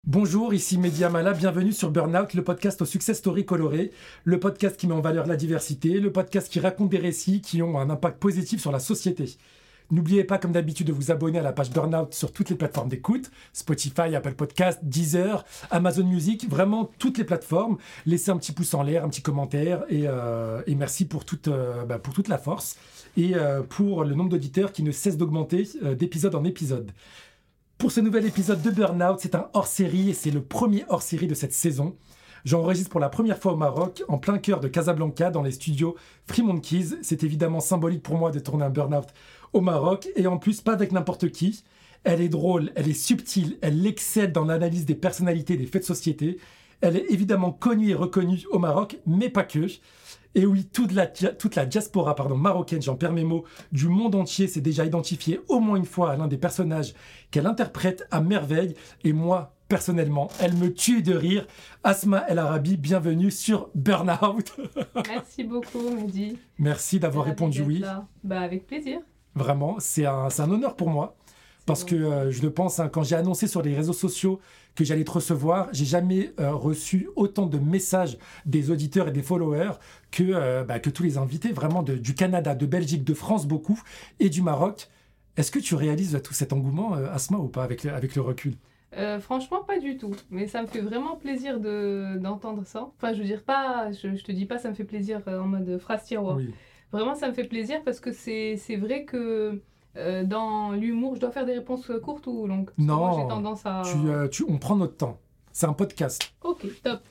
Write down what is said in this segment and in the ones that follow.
Bonjour, ici Mehdi Amala, bienvenue sur Burnout, le podcast aux success stories colorées, le podcast qui met en valeur la diversité, le podcast qui raconte des récits qui ont un impact positif sur la société. N'oubliez pas, comme d'habitude, de vous abonner à la page Burnout sur toutes les plateformes d'écoute, Spotify, Apple Podcasts, Deezer, Amazon Music, vraiment toutes les plateformes. Laissez un petit pouce en l'air, un petit commentaire et merci pour toute la force et pour le nombre d'auditeurs qui ne cesse d'augmenter d'épisode en épisode. Pour ce nouvel épisode de Burnout, c'est un hors-série et c'est le premier hors-série de cette saison. J'enregistre pour la première fois au Maroc, en plein cœur de Casablanca, dans les studios Free Monkeys. C'est évidemment symbolique pour moi de tourner un Burnout au Maroc, et en plus pas avec n'importe qui. Elle est drôle, elle est subtile, elle excelle dans l'analyse des personnalités et des faits de société. Elle est évidemment connue et reconnue au Maroc, mais pas que. Et oui, toute la diaspora marocaine, j'en perds mes mots, du monde entier s'est déjà identifié au moins une fois à l'un des personnages qu'elle interprète à merveille. Et moi, personnellement, elle me tue de rire. Asma El Arabi, bienvenue sur Burnout. Merci beaucoup, Mehdi. Merci d'avoir répondu oui. Avec plaisir. Vraiment, c'est un honneur pour moi. Parce que je le pense, quand j'ai annoncé sur les réseaux sociaux que j'allais te recevoir, j'ai jamais reçu autant de messages des auditeurs et des followers que tous les invités, vraiment du Canada, de Belgique, de France beaucoup, et du Maroc. Est-ce que tu réalises tout cet engouement, Asma, ou pas, avec le recul ? Franchement, pas du tout. Mais ça me fait vraiment plaisir d'entendre ça. Enfin, je veux dire, je te dis pas ça me fait plaisir en mode phrase tiroir. Oui. Vraiment, ça me fait plaisir parce que c'est vrai que dans l'humour, je dois faire des réponses courtes ou longues. Non, moi, j'ai tendance à... on prend notre temps. C'est un podcast. Ok, top.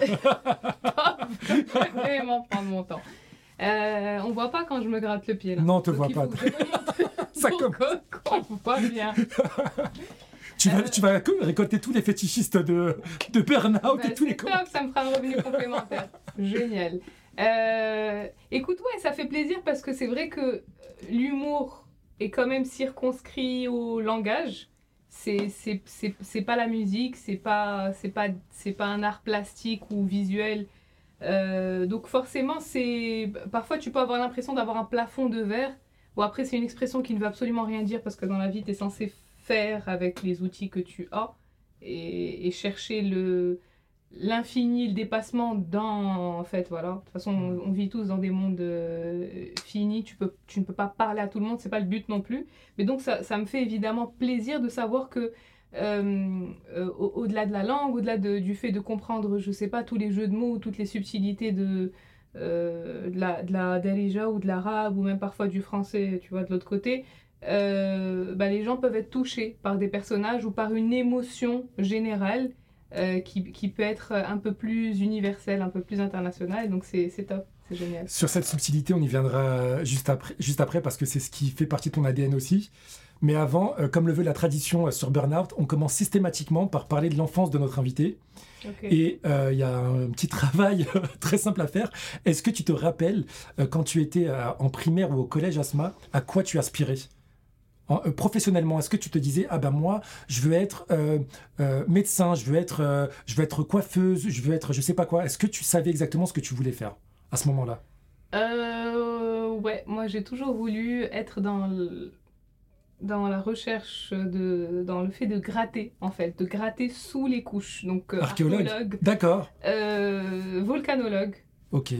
Je vais vraiment prendre mon temps. On voit pas quand je me gratte le pied là. Non, on te voit pas. Ça qu'on voit bien. Tu vas récolter tous les fétichistes de Burnout et tous les commentaires. C'est top, ça me fera un revenu complémentaire. Génial. Écoute, ouais, ça fait plaisir parce que c'est vrai que l'humour est quand même circonscrit au langage. C'est pas la musique, c'est pas un art plastique ou visuel. Donc forcément, parfois tu peux avoir l'impression d'avoir un plafond de verre. Bon, après, c'est une expression qui ne veut absolument rien dire parce que dans la vie, tu es censé faire avec les outils que tu as et chercher l'infini, le dépassement en fait, voilà. De toute façon, on vit tous dans des mondes finis, tu ne peux pas parler à tout le monde, c'est pas le but non plus. Mais donc, ça me fait évidemment plaisir de savoir que au-delà de la langue, au-delà du fait de comprendre, je sais pas, tous les jeux de mots, toutes les subtilités de la darija ou de l'arabe ou même parfois du français, tu vois, de l'autre côté, les gens peuvent être touchés par des personnages ou par une émotion générale qui peut être un peu plus universelle, un peu plus internationale, donc c'est top, c'est génial. Sur cette subtilité, on y viendra juste après parce que c'est ce qui fait partie de ton ADN aussi. Mais avant, comme le veut la tradition sur Burnout, on commence systématiquement par parler de l'enfance de notre invité. Okay. Et il y a un petit travail très simple à faire. Est-ce que tu te rappelles, quand tu étais en primaire ou au collège, Asma, à quoi tu aspirais ? Professionnellement, est-ce que tu te disais moi je veux être médecin, je veux être coiffeuse, je veux être je sais pas quoi. Est-ce que tu savais exactement ce que tu voulais faire à ce moment-là ? Ouais, moi j'ai toujours voulu être dans la recherche dans le fait de gratter en fait, de gratter sous les couches. Donc archéologue. D'accord. Volcanologue. Ok.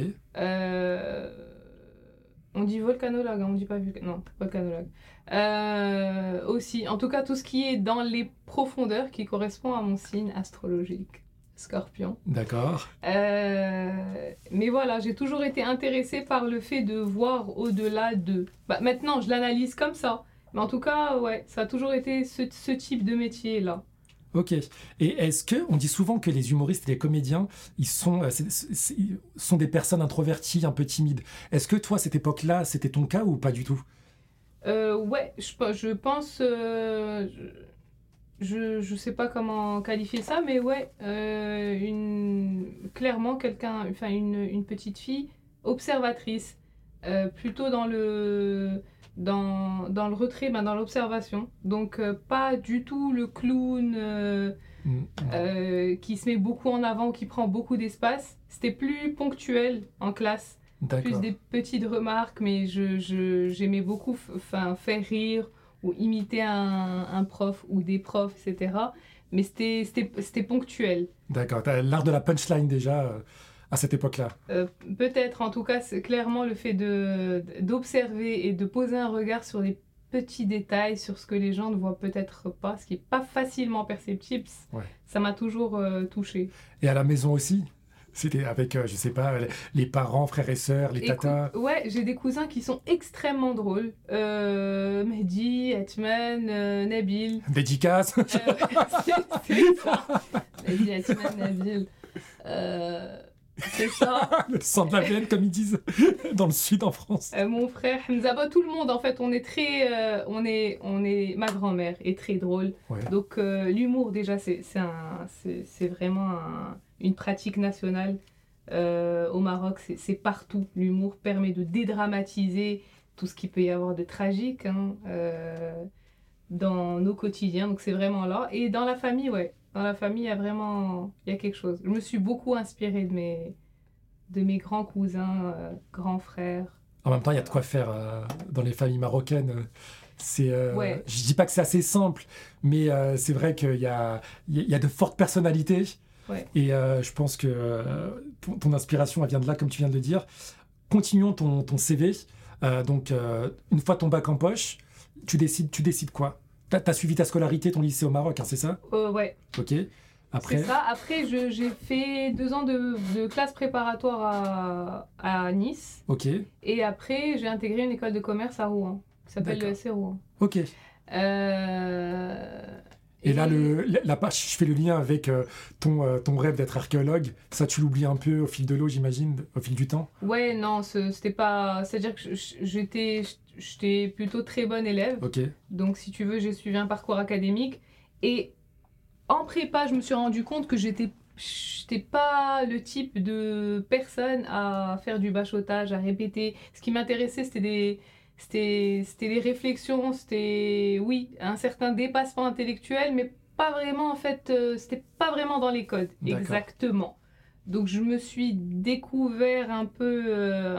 On dit volcanologue, on dit pas volcanologue. Aussi, en tout cas, tout ce qui est dans les profondeurs qui correspond à mon signe astrologique, Scorpion. D'accord. Mais voilà, j'ai toujours été intéressée par le fait de voir au-delà de... maintenant, je l'analyse comme ça. Mais en tout cas, ouais, ça a toujours été ce type de métier-là. Ok. Et est-ce que on dit souvent que les humoristes et les comédiens, ils sont des personnes introverties, un peu timides. Est-ce que toi, à cette époque-là, c'était ton cas ou pas du tout ? Ouais, je pense... je sais pas comment qualifier ça, mais ouais, clairement une petite fille observatrice, plutôt dans le retrait, dans l'observation. Donc, pas du tout le clown qui se met beaucoup en avant, qui prend beaucoup d'espace. C'était plus ponctuel en classe. D'accord. Plus des petites remarques, mais j'aimais beaucoup faire rire ou imiter un prof ou des profs, etc. mais c'était ponctuel. D'accord, t'as l'art de la punchline déjà à cette époque-là. Peut-être, en tout cas, c'est clairement le fait d'observer et de poser un regard sur les petits détails, sur ce que les gens ne voient peut-être pas, ce qui n'est pas facilement perceptible, ça m'a toujours touchée. Et à la maison aussi? C'était avec, je sais pas, les parents, frères et sœurs, les tatas? Ouais, j'ai des cousins qui sont extrêmement drôles. Mehdi, Etman, Nabil. Dédicace. C'est ça. Mehdi, Etman, Nabil. C'est ça. Le sang de la veine, comme ils disent dans le sud en France. Mon frère Hamza, tout le monde en fait, on est très, ma grand-mère est très drôle. Ouais. Donc l'humour déjà c'est vraiment une pratique nationale au Maroc, c'est partout. L'humour permet de dédramatiser tout ce qu'il peut y avoir de tragique dans nos quotidiens. Donc c'est vraiment là. Et dans la famille, dans la famille, il y a quelque chose. Je me suis beaucoup inspirée de mes grands cousins, grands frères. En même temps, il y a de quoi faire dans les familles marocaines. Je dis pas que c'est assez simple, mais c'est vrai qu'il y a de fortes personnalités. Ouais. Et je pense que ton inspiration, elle vient de là, comme tu viens de le dire. Continuons ton CV. Donc, une fois ton bac en poche, tu décides quoi? T'as suivi ta scolarité, ton lycée au Maroc, hein, c'est ça? Ouais. Ok. Après... C'est ça. Après, j'ai fait 2 ans de classe préparatoire à Nice. Ok. Et après, j'ai intégré une école de commerce à Rouen, qui s'appelle le SC Rouen. Ok. Et là, je fais le lien avec ton rêve d'être archéologue. Ça, tu l'oublies un peu au fil de l'eau, j'imagine, au fil du temps? Ouais, non, c'était pas... C'est-à-dire que j'étais plutôt très bonne élève. Ok. Donc, si tu veux, j'ai suivi un parcours académique. Et en prépa, je me suis rendu compte que j'étais pas le type de personne à faire du bachotage, à répéter. Ce qui m'intéressait, c'était des réflexions, c'était, oui, un certain dépassement intellectuel, mais pas vraiment, en fait, c'était pas vraiment dans les codes, D'accord. exactement. Donc je me suis découvert un peu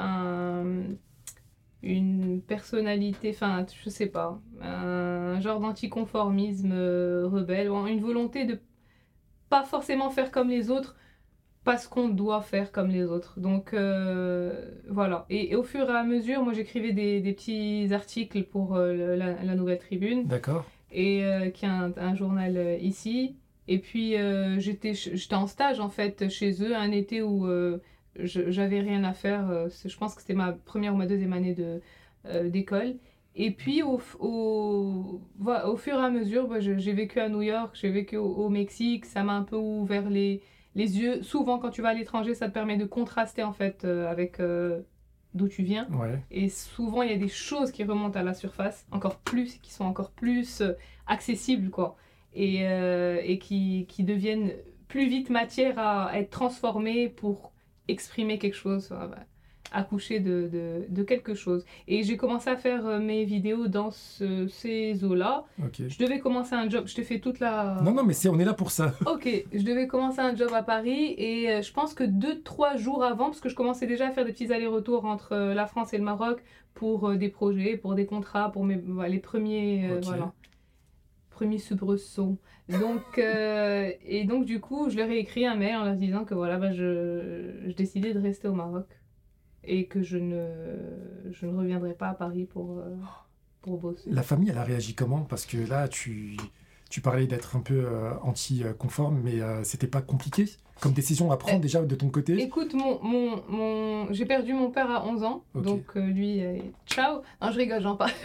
une personnalité, enfin, je sais pas, un genre d'anticonformisme rebelle, ou une volonté de pas forcément faire comme les autres, parce qu'on doit faire comme les autres. Donc voilà. Et au fur et à mesure, moi j'écrivais des petits articles pour la Nouvelle Tribune. D'accord. Et qui est un journal ici. Et puis j'étais en stage en fait chez eux un été où j'avais rien à faire. Je pense que c'était ma première ou ma deuxième année d'école. Et puis au fur et à mesure, j'ai vécu à New York, j'ai vécu au Mexique. Ça m'a un peu ouvert les yeux. Souvent, quand tu vas à l'étranger, ça te permet de contraster en fait avec d'où tu viens. Ouais. Et souvent, il y a des choses qui remontent à la surface, qui sont encore plus accessibles, quoi. Et qui deviennent plus vite matière à être transformées pour exprimer quelque chose, accoucher de quelque chose. Et j'ai commencé à faire mes vidéos dans ces eaux-là. Ok. Je devais commencer un job, je te fais toute la... Non, mais on est là pour ça. Ok, je devais commencer un job à Paris et je pense que 2-3 jours avant, parce que je commençais déjà à faire des petits allers-retours entre la France et le Maroc pour des projets, pour des contrats, pour les premiers, premiers soubresauts. Donc, et donc du coup, je leur ai écrit un mail en leur disant que voilà, je décidais de rester au Maroc et que je ne reviendrai pas à Paris pour bosser. La famille, elle a réagi comment? Parce que là, tu parlais d'être un peu anti-conforme, mais c'était pas compliqué comme décision à prendre déjà de ton côté? Écoute, j'ai perdu mon père à 11 ans, donc lui, ciao. Non, je rigole, j'en parle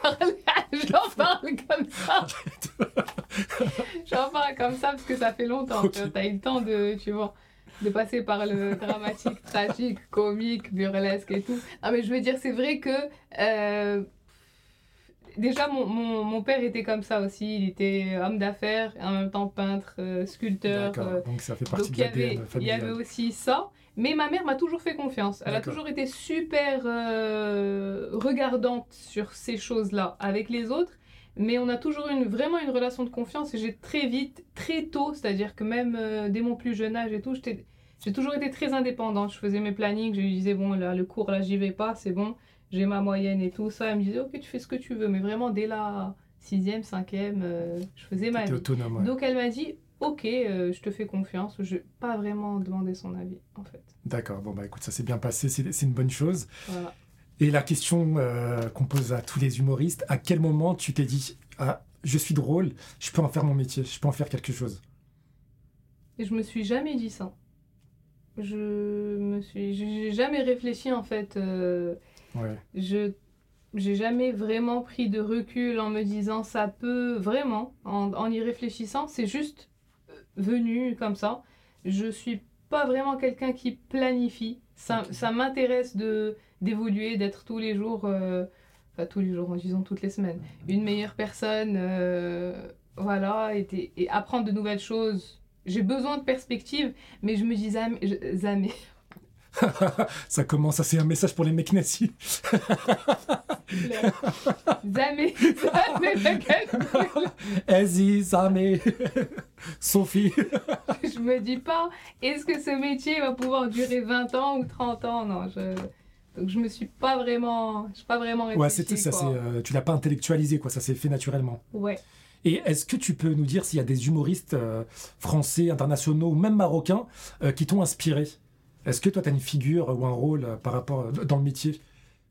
comme ça. J'en parle comme ça parce que ça fait longtemps. Okay. T'as eu le temps de passer par le dramatique, tragique, comique, burlesque et tout. Non, mais je veux dire, c'est vrai que... déjà, mon père était comme ça aussi. Il était homme d'affaires, en même temps peintre, sculpteur. Donc ça fait partie de l'ADN familial. Il y avait aussi ça. Mais ma mère m'a toujours fait confiance. Elle a toujours été super regardante sur ces choses-là avec les autres. Mais on a toujours vraiment une relation de confiance. Et j'ai très tôt, c'est-à-dire que même dès mon plus jeune âge et tout, j'ai toujours été très indépendante. Je faisais mes plannings, je lui disais, bon, là, le cours, là, j'y vais pas, c'est bon. J'ai ma moyenne et tout ça. Elle me disait, ok, tu fais ce que tu veux. Mais vraiment, dès la 6e, 5e, je faisais ma T'étais vie. autonome, ouais. Donc elle m'a dit, ok, je te fais confiance. Je n'ai pas vraiment demandé son avis, en fait. D'accord, bon bah écoute, ça s'est bien passé, c'est une bonne chose. Voilà. Et la question qu'on pose à tous les humoristes, à quel moment tu t'es dit « Ah, je suis drôle, je peux en faire mon métier, je peux en faire quelque chose ?» Et je me suis jamais dit ça. J'ai jamais réfléchi, en fait. Ouais. J'ai jamais vraiment pris de recul en me disant ça peut vraiment, en y réfléchissant, c'est juste venu comme ça. Je suis pas vraiment quelqu'un qui planifie. Ça m'intéresse d'évoluer, d'être tous les jours, enfin tous les jours, en disant toutes les semaines, une meilleure personne, voilà, et apprendre de nouvelles choses. J'ai besoin de perspectives, mais je me dis jamais. Ça commence, c'est un message pour les mecs nazis. Jamais. Ezi, Zame, Sophie. Je me dis pas, est-ce que ce métier va pouvoir durer 20 ans ou 30 ans? Non, donc je me suis pas vraiment réfléchi. Ouais, tu l'as pas intellectualisé, quoi, ça s'est fait naturellement. Ouais. Et est-ce que tu peux nous dire s'il y a des humoristes français, internationaux ou même marocains qui t'ont inspiré? Est-ce que toi, tu as une figure ou un rôle par rapport dans le métier?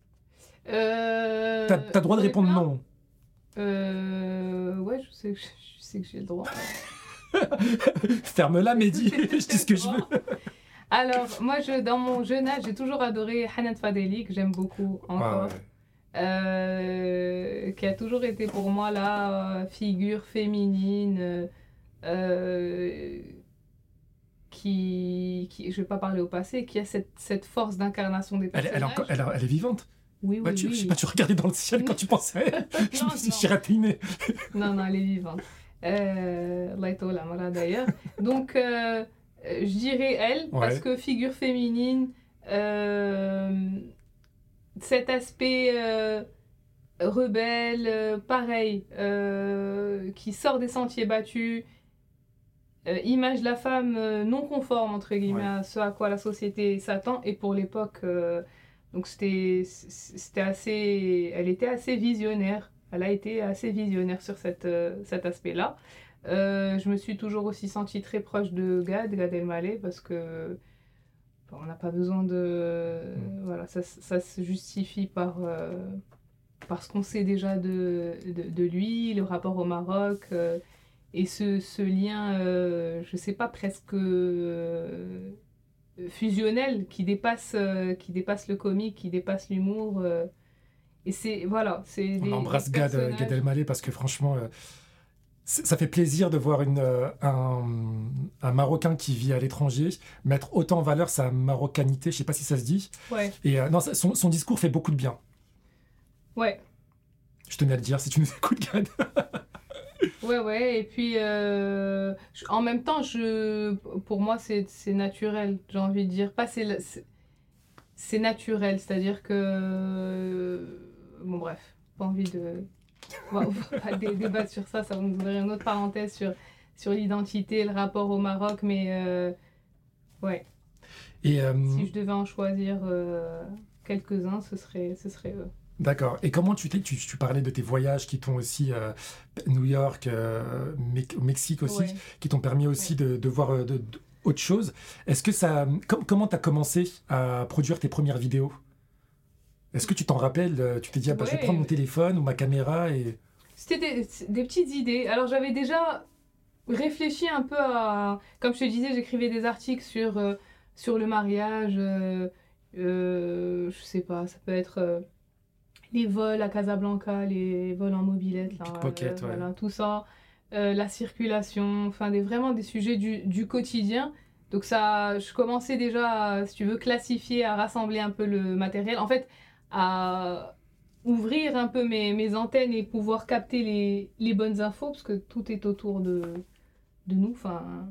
T'as le droit de répondre non. Ouais, je sais que j'ai le droit. Ferme-la, Mehdi, je dis ce que je veux. Alors, moi, dans mon jeune âge, j'ai toujours adoré Hanan Fadeli, que j'aime beaucoup encore. Ouais. Qui a toujours été pour moi la figure féminine qui, je vais pas parler au passé, qui a cette force d'incarnation des personnages. Elle est vivante. Oui, oui, Je sais pas, tu regardais dans le ciel quand tu pensais. Je me suis chiratiné. Non, elle est vivante. Allah yatoula mara d'ailleurs. Donc, je dirais elle, parce que figure féminine, cet aspect rebelle, pareil, qui sort des sentiers battus, image de la femme non conforme, entre guillemets, à ce à quoi la société s'attend, et pour l'époque, donc c'était assez, elle était assez visionnaire, elle a été assez visionnaire sur cet aspect-là. Je me suis toujours aussi sentie très proche de Gad Elmaleh, parce que on n'a pas besoin de... Voilà, ça se justifie par ce qu'on sait déjà de lui, le rapport au Maroc, et ce lien, je sais pas, presque fusionnel, qui dépasse le comique, qui dépasse l'humour. Et c'est, voilà, c'est On embrasse Gad Elmaleh parce que franchement... ça fait plaisir de voir un Marocain qui vit à l'étranger mettre autant en valeur sa marocanité, je sais pas si ça se dit. Ouais. Et non, son discours fait beaucoup de bien. Ouais. Je tenais à le dire, si tu nous écoutes, Gad. Ouais, et puis en même temps, pour moi, c'est naturel, j'ai envie de dire. C'est naturel, c'est-à-dire que... Bon, bref, pas envie de... On va pas débattre sur ça va nous ouvrir une autre parenthèse sur l'identité, le rapport au Maroc, mais ouais. Et, si je devais en choisir quelques-uns, ce serait eux. D'accord. Et comment tu parlais de tes voyages qui t'ont aussi, New York, au Mexique aussi, qui t'ont permis aussi de voir autre chose. Est-ce que comment tu as commencé à produire tes premières vidéos? Est-ce que tu t'en rappelles? Tu t'es dit, je vais prendre mon téléphone ou ma caméra et... C'était des petites idées. Alors j'avais déjà réfléchi un peu à... Comme je te disais, j'écrivais des articles sur le mariage. Je sais pas, ça peut être... les vols à Casablanca, les vols en mobilette, là, pickpocket, voilà, tout ça, la circulation, enfin vraiment des sujets du quotidien. Donc ça, je commençais déjà, si tu veux, classifier, à rassembler un peu le matériel. En fait, à ouvrir un peu mes antennes et pouvoir capter les bonnes infos, parce que tout est autour de nous. Enfin,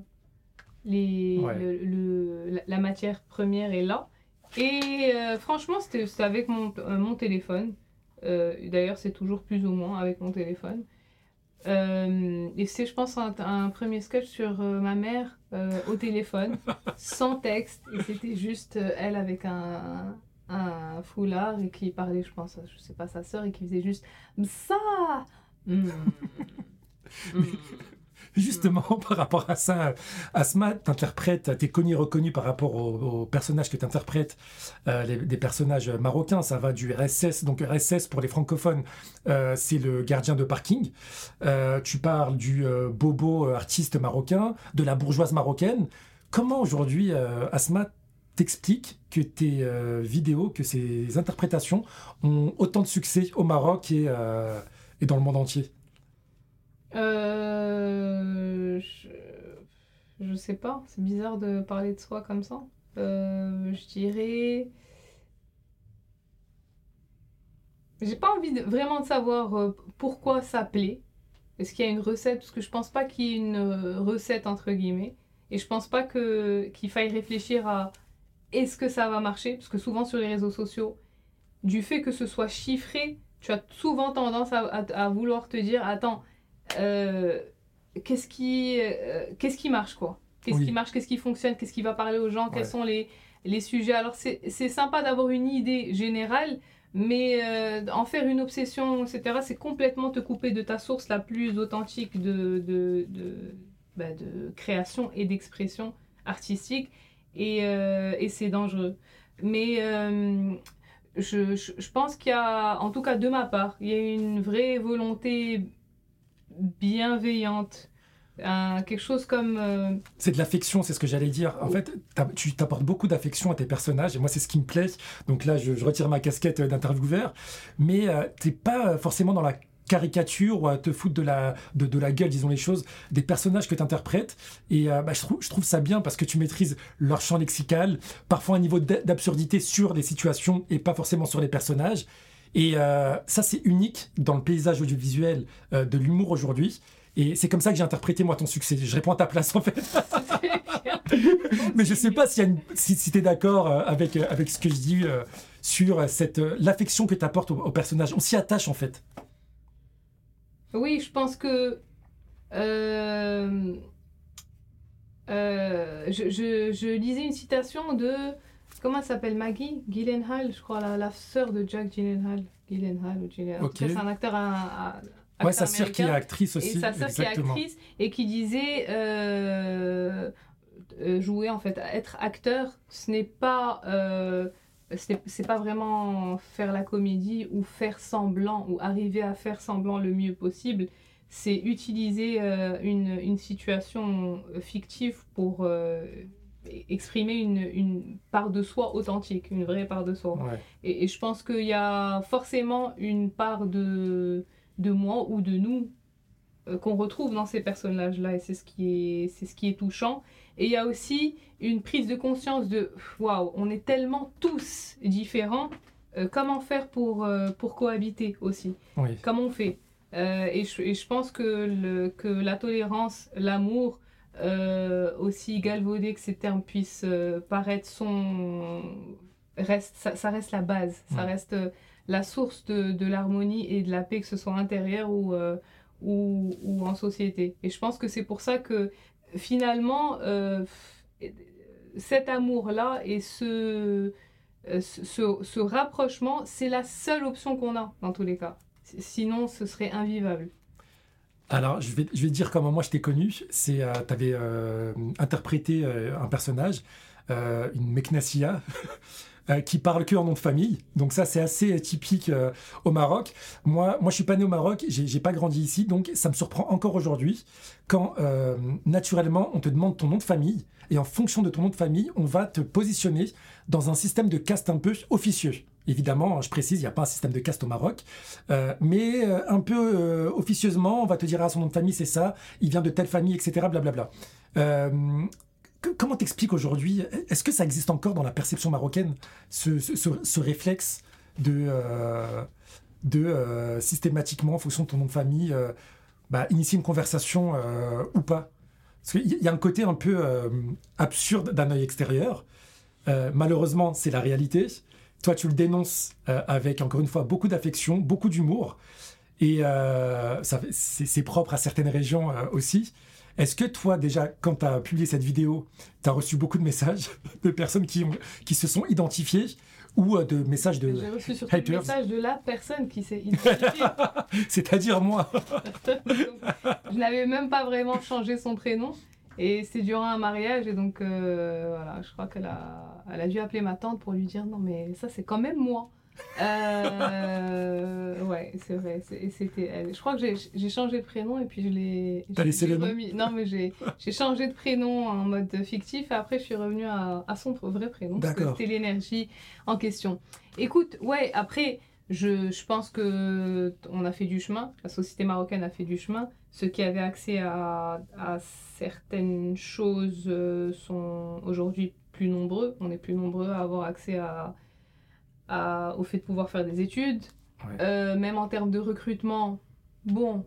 la matière première est là. Et franchement, c'était avec mon téléphone. D'ailleurs, c'est toujours plus ou moins avec mon téléphone. Et c'est, je pense, un premier sketch sur ma mère au téléphone, sans texte. Et c'était juste elle avec un foulard et qui parlait, je pense, je sais pas, sa sœur, et qui faisait juste « Msa Mm. Mm. Justement, par rapport à ça, Asma, t'es connu et reconnu par rapport aux personnages que tu interprètes, des personnages marocains. Ça va du RSS, donc RSS pour les francophones, c'est le gardien de parking. Tu parles du bobo artiste marocain, de la bourgeoise marocaine. Comment aujourd'hui, Asma, t'expliques que tes vidéos, que ces interprétations ont autant de succès au Maroc et dans le monde entier? Je sais pas, c'est bizarre de parler de soi comme ça. Je dirais. J'ai pas envie vraiment de savoir pourquoi ça plaît. Est-ce qu'il y a une recette? Parce que je pense pas qu'il y ait une recette entre guillemets. Et je pense pas qu'il faille réfléchir à est-ce que ça va marcher? Parce que souvent sur les réseaux sociaux, du fait que ce soit chiffré, tu as souvent tendance à vouloir te dire attends, euh, qu'est-ce qui marche quoi? Qu'est-ce qui marche? Qu'est-ce qui fonctionne? Qu'est-ce qui va parler aux gens? Quels sont les sujets? Alors c'est sympa d'avoir une idée générale, mais en faire une obsession, etc., c'est complètement te couper de ta source la plus authentique de création et d'expression artistique, et c'est dangereux. Mais je pense qu'il y a, en tout cas de ma part, il y a une vraie volonté bienveillante. Quelque chose comme... C'est de l'affection, c'est ce que j'allais dire. En fait, tu t'apportes beaucoup d'affection à tes personnages, et moi, c'est ce qui me plaît. Donc là, je retire ma casquette d'intervieweur, mais t'es pas forcément dans la caricature ou à te foutre de la gueule, disons les choses, des personnages que tu interprètes. Et je trouve ça bien parce que tu maîtrises leur champ lexical, parfois un niveau d'absurdité sur les situations et pas forcément sur les personnages. Et ça, c'est unique dans le paysage audiovisuel de l'humour aujourd'hui. Et c'est comme ça que j'ai interprété, moi, ton succès. Je réponds à ta place, en fait. Mais je sais pas si tu es d'accord avec ce que je dis sur l'affection que tu apportes au personnage. On s'y attache, en fait. Oui, je pense que... je lisais une citation de... Comment elle s'appelle? Maggie Gyllenhaal, je crois, la sœur de Jack Gyllenhaal. Gyllenhaal ou Gyllenhaal. En tout cas, c'est un acteur ouais, sa sœur qui est actrice aussi. Et sa sœur qui est actrice et qui disait jouer, en fait, être acteur, ce n'est pas c'est pas vraiment faire la comédie ou faire semblant ou arriver à faire semblant le mieux possible. C'est utiliser une situation fictive pour exprimer une part de soi authentique, une vraie part de soi. Ouais. Et je pense qu'il y a forcément une part de moi ou de nous qu'on retrouve dans ces personnages-là, et c'est ce qui est touchant. Et il y a aussi une prise de conscience de waouh, on est tellement tous différents, comment faire pour cohabiter aussi? Oui. Comment on fait? Et je pense que la tolérance, l'amour, aussi galvaudé que ces termes puissent paraître, ça reste la base, ça reste la source de l'harmonie et de la paix, que ce soit intérieure ou en société. Et je pense que c'est pour ça que finalement, cet amour-là et ce rapprochement, c'est la seule option qu'on a dans tous les cas. Sinon, ce serait invivable. Alors, je vais dire comment moi je t'ai connu. Tu avais interprété un personnage, une Meknassia, qui parle que en nom de famille. Donc ça, c'est assez typique au Maroc. Moi, je suis pas né au Maroc, j'ai pas grandi ici, donc ça me surprend encore aujourd'hui quand naturellement on te demande ton nom de famille, et en fonction de ton nom de famille, on va te positionner dans un système de caste un peu officieux. Évidemment, je précise, il n'y a pas un système de caste au Maroc, mais un peu officieusement, on va te dire son nom de famille, c'est ça, il vient de telle famille, etc. Blablabla. Comment t'expliques aujourd'hui, est-ce que ça existe encore dans la perception marocaine, ce réflexe de systématiquement, en fonction de ton nom de famille, initier une conversation ou pas? Parce qu'il y a un côté un peu absurde d'un œil extérieur. Malheureusement, c'est la réalité. Toi, tu le dénonces avec, encore une fois, beaucoup d'affection, beaucoup d'humour. Et c'est propre à certaines régions aussi. Est-ce que toi, déjà, quand tu as publié cette vidéo, tu as reçu beaucoup de messages de personnes qui se sont identifiées? ou de messages de J'ai reçu surtout le haters. message de la personne qui s'est identifiée. C'est-à-dire moi. Donc, je n'avais même pas vraiment changé son prénom. Et c'est durant un mariage. Et donc, voilà, je crois elle a dû appeler ma tante pour lui dire non, mais ça, c'est quand même moi. Ouais, c'est vrai. C'était elle. Je crois que j'ai changé de prénom et puis je l'ai. T'as laissé le nom? Non, mais j'ai changé de prénom en mode fictif et après je suis revenue à son vrai prénom. Parce que D'accord. c'était l'énergie en question. Écoute, ouais, après, je pense que on a fait du chemin. La société marocaine a fait du chemin. Ceux qui avaient accès à certaines choses sont aujourd'hui plus nombreux. On est plus nombreux à avoir accès au fait de pouvoir faire des études. Ouais. Même en termes de recrutement, bon,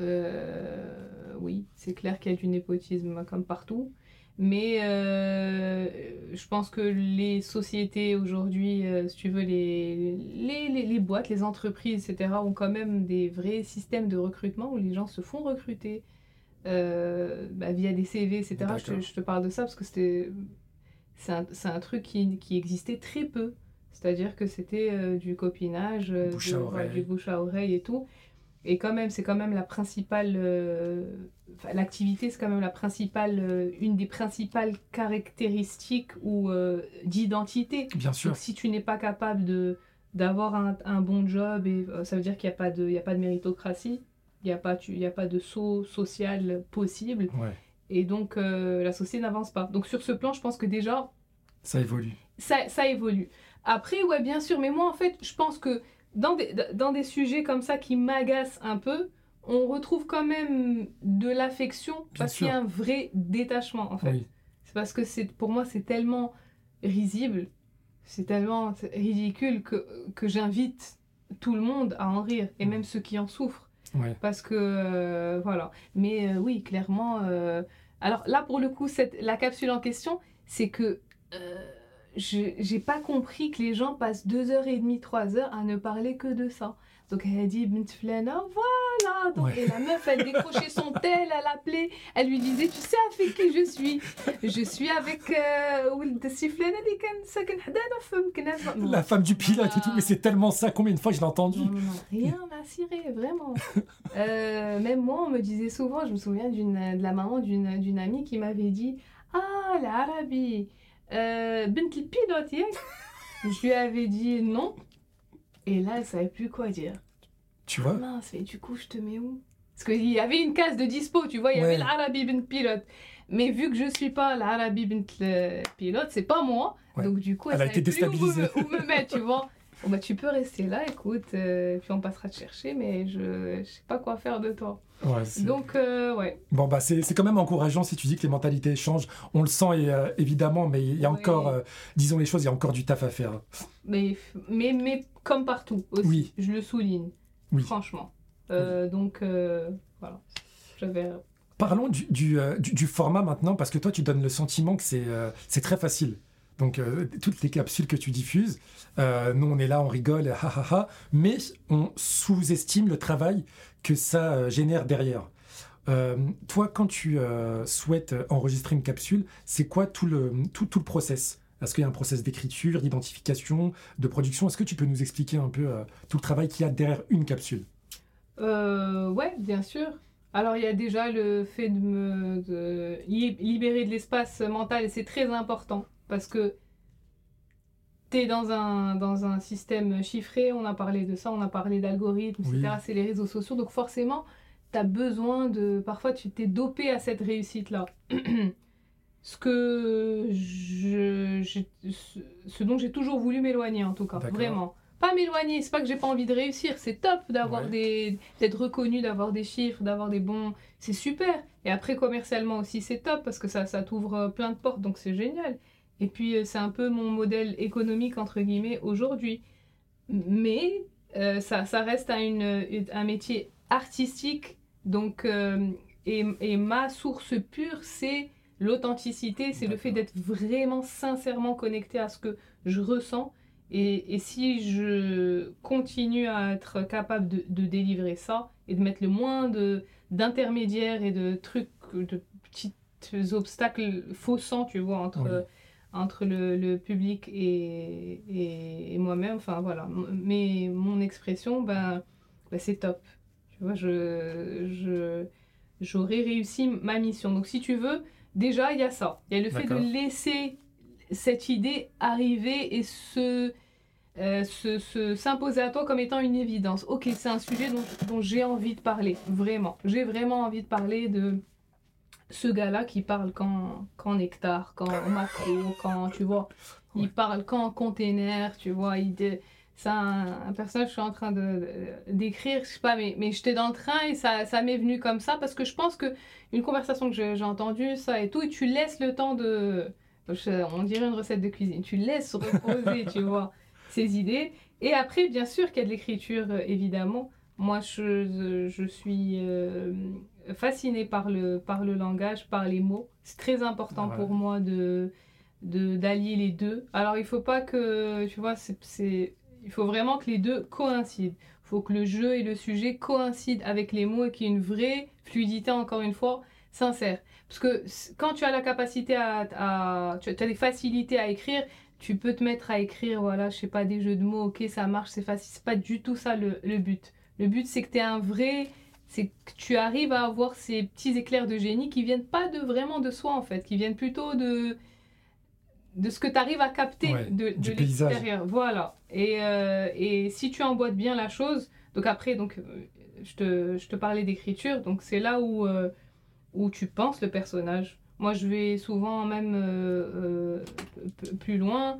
oui, c'est clair qu'il y a du népotisme comme partout. Mais je pense que les sociétés aujourd'hui, si tu veux, les boîtes, les entreprises, etc., ont quand même des vrais systèmes de recrutement où les gens se font recruter via des CV, etc. Je te parle de ça parce que c'est un truc qui existait très peu. C'est-à-dire que c'était du copinage, Bouche à oreille. du bouche à oreille et tout. Et quand même, c'est quand même la principale... l'activité, c'est quand même la principale, une des principales caractéristiques ou d'identité. Bien sûr. Donc si tu n'es pas capable d'avoir un bon job, et, ça veut dire qu'il n'y a pas de méritocratie, il n'y a pas de saut social possible. Ouais. Et donc la société n'avance pas. Donc sur ce plan, je pense que déjà... Ça évolue. Ça évolue. Après, ouais, bien sûr, mais moi, en fait, je pense que dans des sujets comme ça qui m'agacent un peu, on retrouve quand même de l'affection parce qu'il y a un vrai détachement, en fait. Oui. C'est parce que pour moi, c'est tellement risible, c'est tellement ridicule que j'invite tout le monde à en rire, et même ceux qui en souffrent. Ouais. Parce que, voilà. Mais oui, clairement... Alors là, pour le coup, la capsule en question, c'est que... j'ai pas compris que les gens passent 2h30, 3h à ne parler que de ça. Donc elle a dit Bint Flana, voilà. Donc, et la meuf, elle décrochait son tel, elle appelait, elle lui disait tu sais avec qui je suis? Je suis avec La femme du pilote et tout, mais c'est tellement ça, combien de fois je l'ai entendu? Non, rien à cirer, vraiment. Même moi, on me disait souvent, je me souviens de la maman d'une amie qui m'avait dit ah, l'Arabie. Bint le pilote, je lui avais dit non. Et là, elle savait plus quoi dire. Tu vois? Mince, et du coup, je te mets où? Parce qu'il y avait une case de dispo, tu vois, il y avait l'Arabie bint pilote. Mais vu que je suis pas l'Arabie bint pilote, c'est pas moi. Ouais. Donc du coup, elle a été déstabilisée. Où me mettre, tu vois. Bon, bah, tu peux rester là, écoute, puis on passera te chercher, mais je sais pas quoi faire de toi. Ouais, donc, ouais. Bon, bah, c'est quand même encourageant si tu dis que les mentalités changent. On le sent évidemment, mais il y a encore, disons les choses, il y a encore du taf à faire. Mais comme partout aussi, oui. Je le souligne, oui. Franchement. Donc, voilà. Parlons du format maintenant, parce que toi, tu donnes le sentiment que c'est très facile. Donc, toutes les capsules que tu diffuses, nous, on est là, on rigole, mais on sous-estime le travail que ça génère derrière. Toi, quand tu souhaites enregistrer une capsule, c'est quoi tout le process? Est-ce qu'il y a un process d'écriture, d'identification, de production? Est-ce que tu peux nous expliquer un peu tout le travail qu'il y a derrière une capsule? Ouais, bien sûr. Alors, il y a déjà le fait de libérer de l'espace mental, et c'est très important. Parce que tu es dans un système chiffré, on a parlé de ça, on a parlé d'algorithmes, etc. Oui. C'est les réseaux sociaux, donc forcément, tu as besoin de... Parfois, tu t'es dopé à cette réussite-là. Ce dont j'ai toujours voulu m'éloigner, en tout cas, vraiment. Pas m'éloigner, c'est pas que j'ai pas envie de réussir, c'est top d'avoir d'être reconnu, d'avoir des chiffres, d'avoir des bons... C'est super. Et après, commercialement aussi, c'est top, parce que ça t'ouvre plein de portes, donc c'est génial. Et puis, c'est un peu mon modèle économique, entre guillemets, aujourd'hui. Mais ça reste un métier artistique. Donc, et ma source pure, c'est l'authenticité. C'est le fait d'être vraiment, sincèrement connecté à ce que je ressens. Et si je continue à être capable de délivrer ça et de mettre le moins d'intermédiaires et de trucs, de petits obstacles faussants, tu vois, entre le public et moi-même. Enfin, voilà. Mais mon expression, c'est top. Tu vois, j'aurais réussi ma mission. Donc, si tu veux, déjà, il y a ça. Il y a le fait de laisser cette idée arriver et s'imposer à toi comme étant une évidence. Ok, c'est un sujet dont j'ai envie de parler, vraiment. J'ai vraiment envie de parler de ce gars-là qui parle qu'en hectare, qu'en macro, quand, tu vois, il parle qu'en container, tu vois, c'est un personnage que je suis en train d'écrire, je sais pas, mais j'étais dans le train et ça m'est venu comme ça, parce que je pense qu'une conversation que j'ai entendue, ça et tout, et tu laisses le temps on dirait une recette de cuisine, tu laisses reposer, tu vois, ces idées. Et après, bien sûr qu'il y a de l'écriture, évidemment. Moi, je suis fascinée par le langage, par les mots. C'est très important pour moi d'allier les deux. Alors, il faut pas que, tu vois, il faut vraiment que les deux coïncident. Il faut que le jeu et le sujet coïncident avec les mots et qu'il y ait une vraie fluidité, encore une fois, sincère. Parce que quand tu as la capacité tu as des facilités à écrire, tu peux te mettre à écrire, voilà, je sais pas, des jeux de mots, ok, ça marche, c'est facile. C'est pas du tout ça le but. Le but, c'est que c'est que tu arrives à avoir ces petits éclairs de génie qui viennent pas vraiment de soi, en fait, qui viennent plutôt de ce que tu arrives à capter de l'extérieur. Voilà. Et si tu emboîtes bien la chose, donc après, je te parlais d'écriture, donc c'est là où tu penses le personnage. Moi, je vais souvent même plus loin.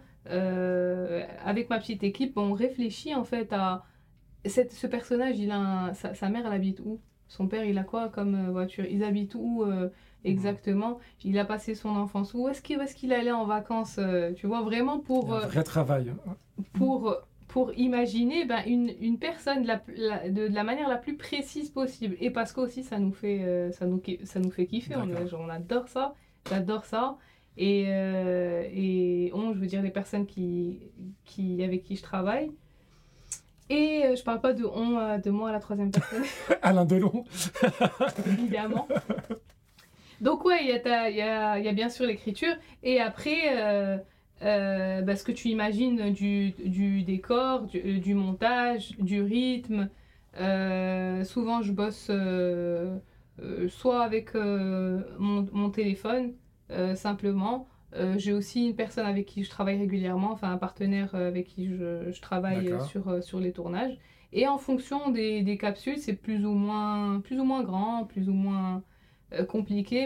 Avec ma petite équipe, on réfléchit en fait à ce personnage. Sa mère, elle habite où? Son père, il a quoi comme voiture? Ils habitent où exactement? Il a passé son enfance où? Où est-ce qu'il allait en vacances? Tu vois, vraiment pour... un vrai travail. Pour imaginer une personne de la manière la plus précise possible. Et parce qu'aussi, ça nous fait kiffer. On adore ça. J'adore ça. Et je veux dire les personnes avec qui je travaille. Et je parle pas de moi à la troisième personne. Alain Delon. Évidemment. Donc ouais, il y a bien sûr l'écriture. Et après, ce que tu imagines du décor, du montage, du rythme. Souvent, je bosse soit avec mon téléphone, simplement. J'ai aussi une personne avec qui je travaille régulièrement, enfin un partenaire avec qui je travaille sur les tournages. Et en fonction des capsules, c'est plus ou moins grand, plus ou moins compliqué,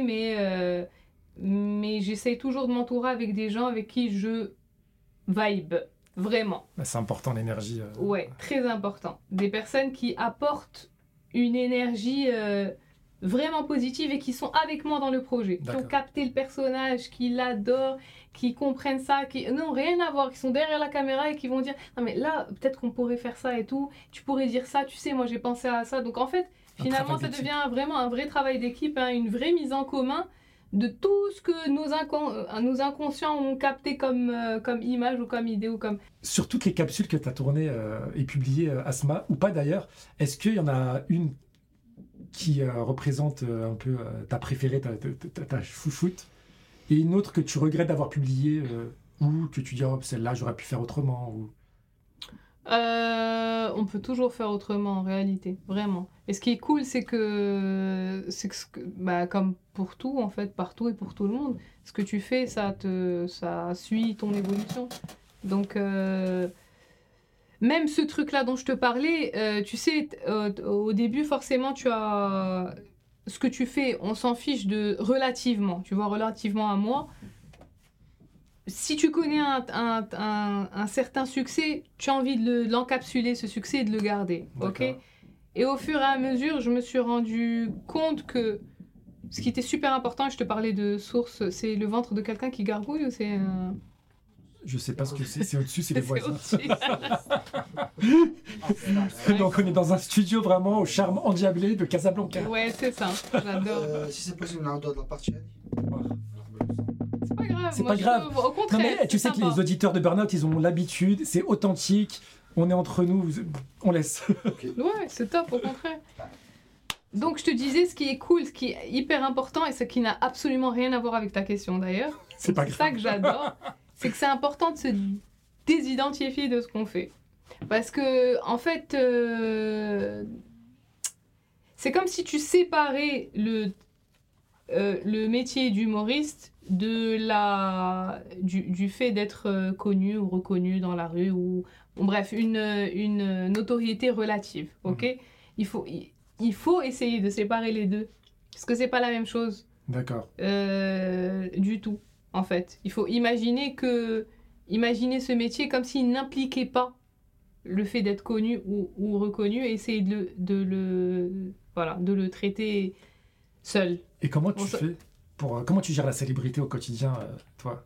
mais j'essaye toujours de m'entourer avec des gens avec qui je vibe, vraiment. C'est important, l'énergie. Ouais, très important. Des personnes qui apportent une énergie vraiment positive et qui sont avec moi dans le projet, qui ont capté le personnage, qui l'adorent, qui comprennent ça, qui n'ont rien à voir, qui sont derrière la caméra et qui vont dire « Non mais là, peut-être qu'on pourrait faire ça et tout, tu pourrais dire ça, tu sais, moi j'ai pensé à ça. » Donc en fait, finalement, ça devient vraiment un vrai travail d'équipe, une vraie mise en commun de tout ce que nos inconscients ont capté comme image ou comme idée ou comme... Sur toutes les capsules que tu as tournées et publiées, Asma, ou pas d'ailleurs, est-ce qu'il y en a une qui représente un peu ta préférée, ta chouchoute, et une autre que tu regrettes d'avoir publiée ou que tu dis oh, celle-là j'aurais pu faire autrement ou... On peut toujours faire autrement en réalité, vraiment. Et ce qui est cool, c'est que comme pour tout, en fait, partout et pour tout le monde, ce que tu fais, ça suit ton évolution. Donc, même ce truc-là dont je te parlais, tu sais, au début, forcément, tu as... Ce que tu fais, on s'en fiche relativement, tu vois, relativement à moi. Si tu connais un certain succès, tu as envie de l'encapsuler, ce succès, et de le garder. Ok ? Et au fur et à mesure, je me suis rendu compte que ce qui était super important, je te parlais de source, c'est le ventre de quelqu'un qui gargouille ou c'est... Je sais pas ce que c'est au-dessus, c'est les voisins. Donc on est dans un studio vraiment au charme endiablé de Casablanca. Ouais, c'est ça, j'adore. Si c'est possible, on a un doigt de la partie. C'est pas grave. C'est pas grave. Au contraire, non, mais tu sais sympa. Que les auditeurs de Burnout, ils ont l'habitude, c'est authentique, on est entre nous, on laisse. Okay. Ouais, c'est top, au contraire. Donc je te disais, ce qui est cool, ce qui est hyper important et ce qui n'a absolument rien à voir avec ta question d'ailleurs. C'est pas grave. ça que j'adore. c'est que c'est important de se désidentifier de ce qu'on fait. Parce que, en fait, c'est comme si tu séparais le métier d'humoriste du fait d'être connu ou reconnu dans la rue, ou bref, une notoriété relative, ok? Il faut essayer de séparer les deux, parce que c'est pas la même chose. D'accord. Du tout, en fait. Il faut imaginer ce métier comme s'il n'impliquait pas le fait d'être connu ou reconnu, et essayer de le traiter seul. Et comment tu fais comment tu gères la célébrité au quotidien, toi?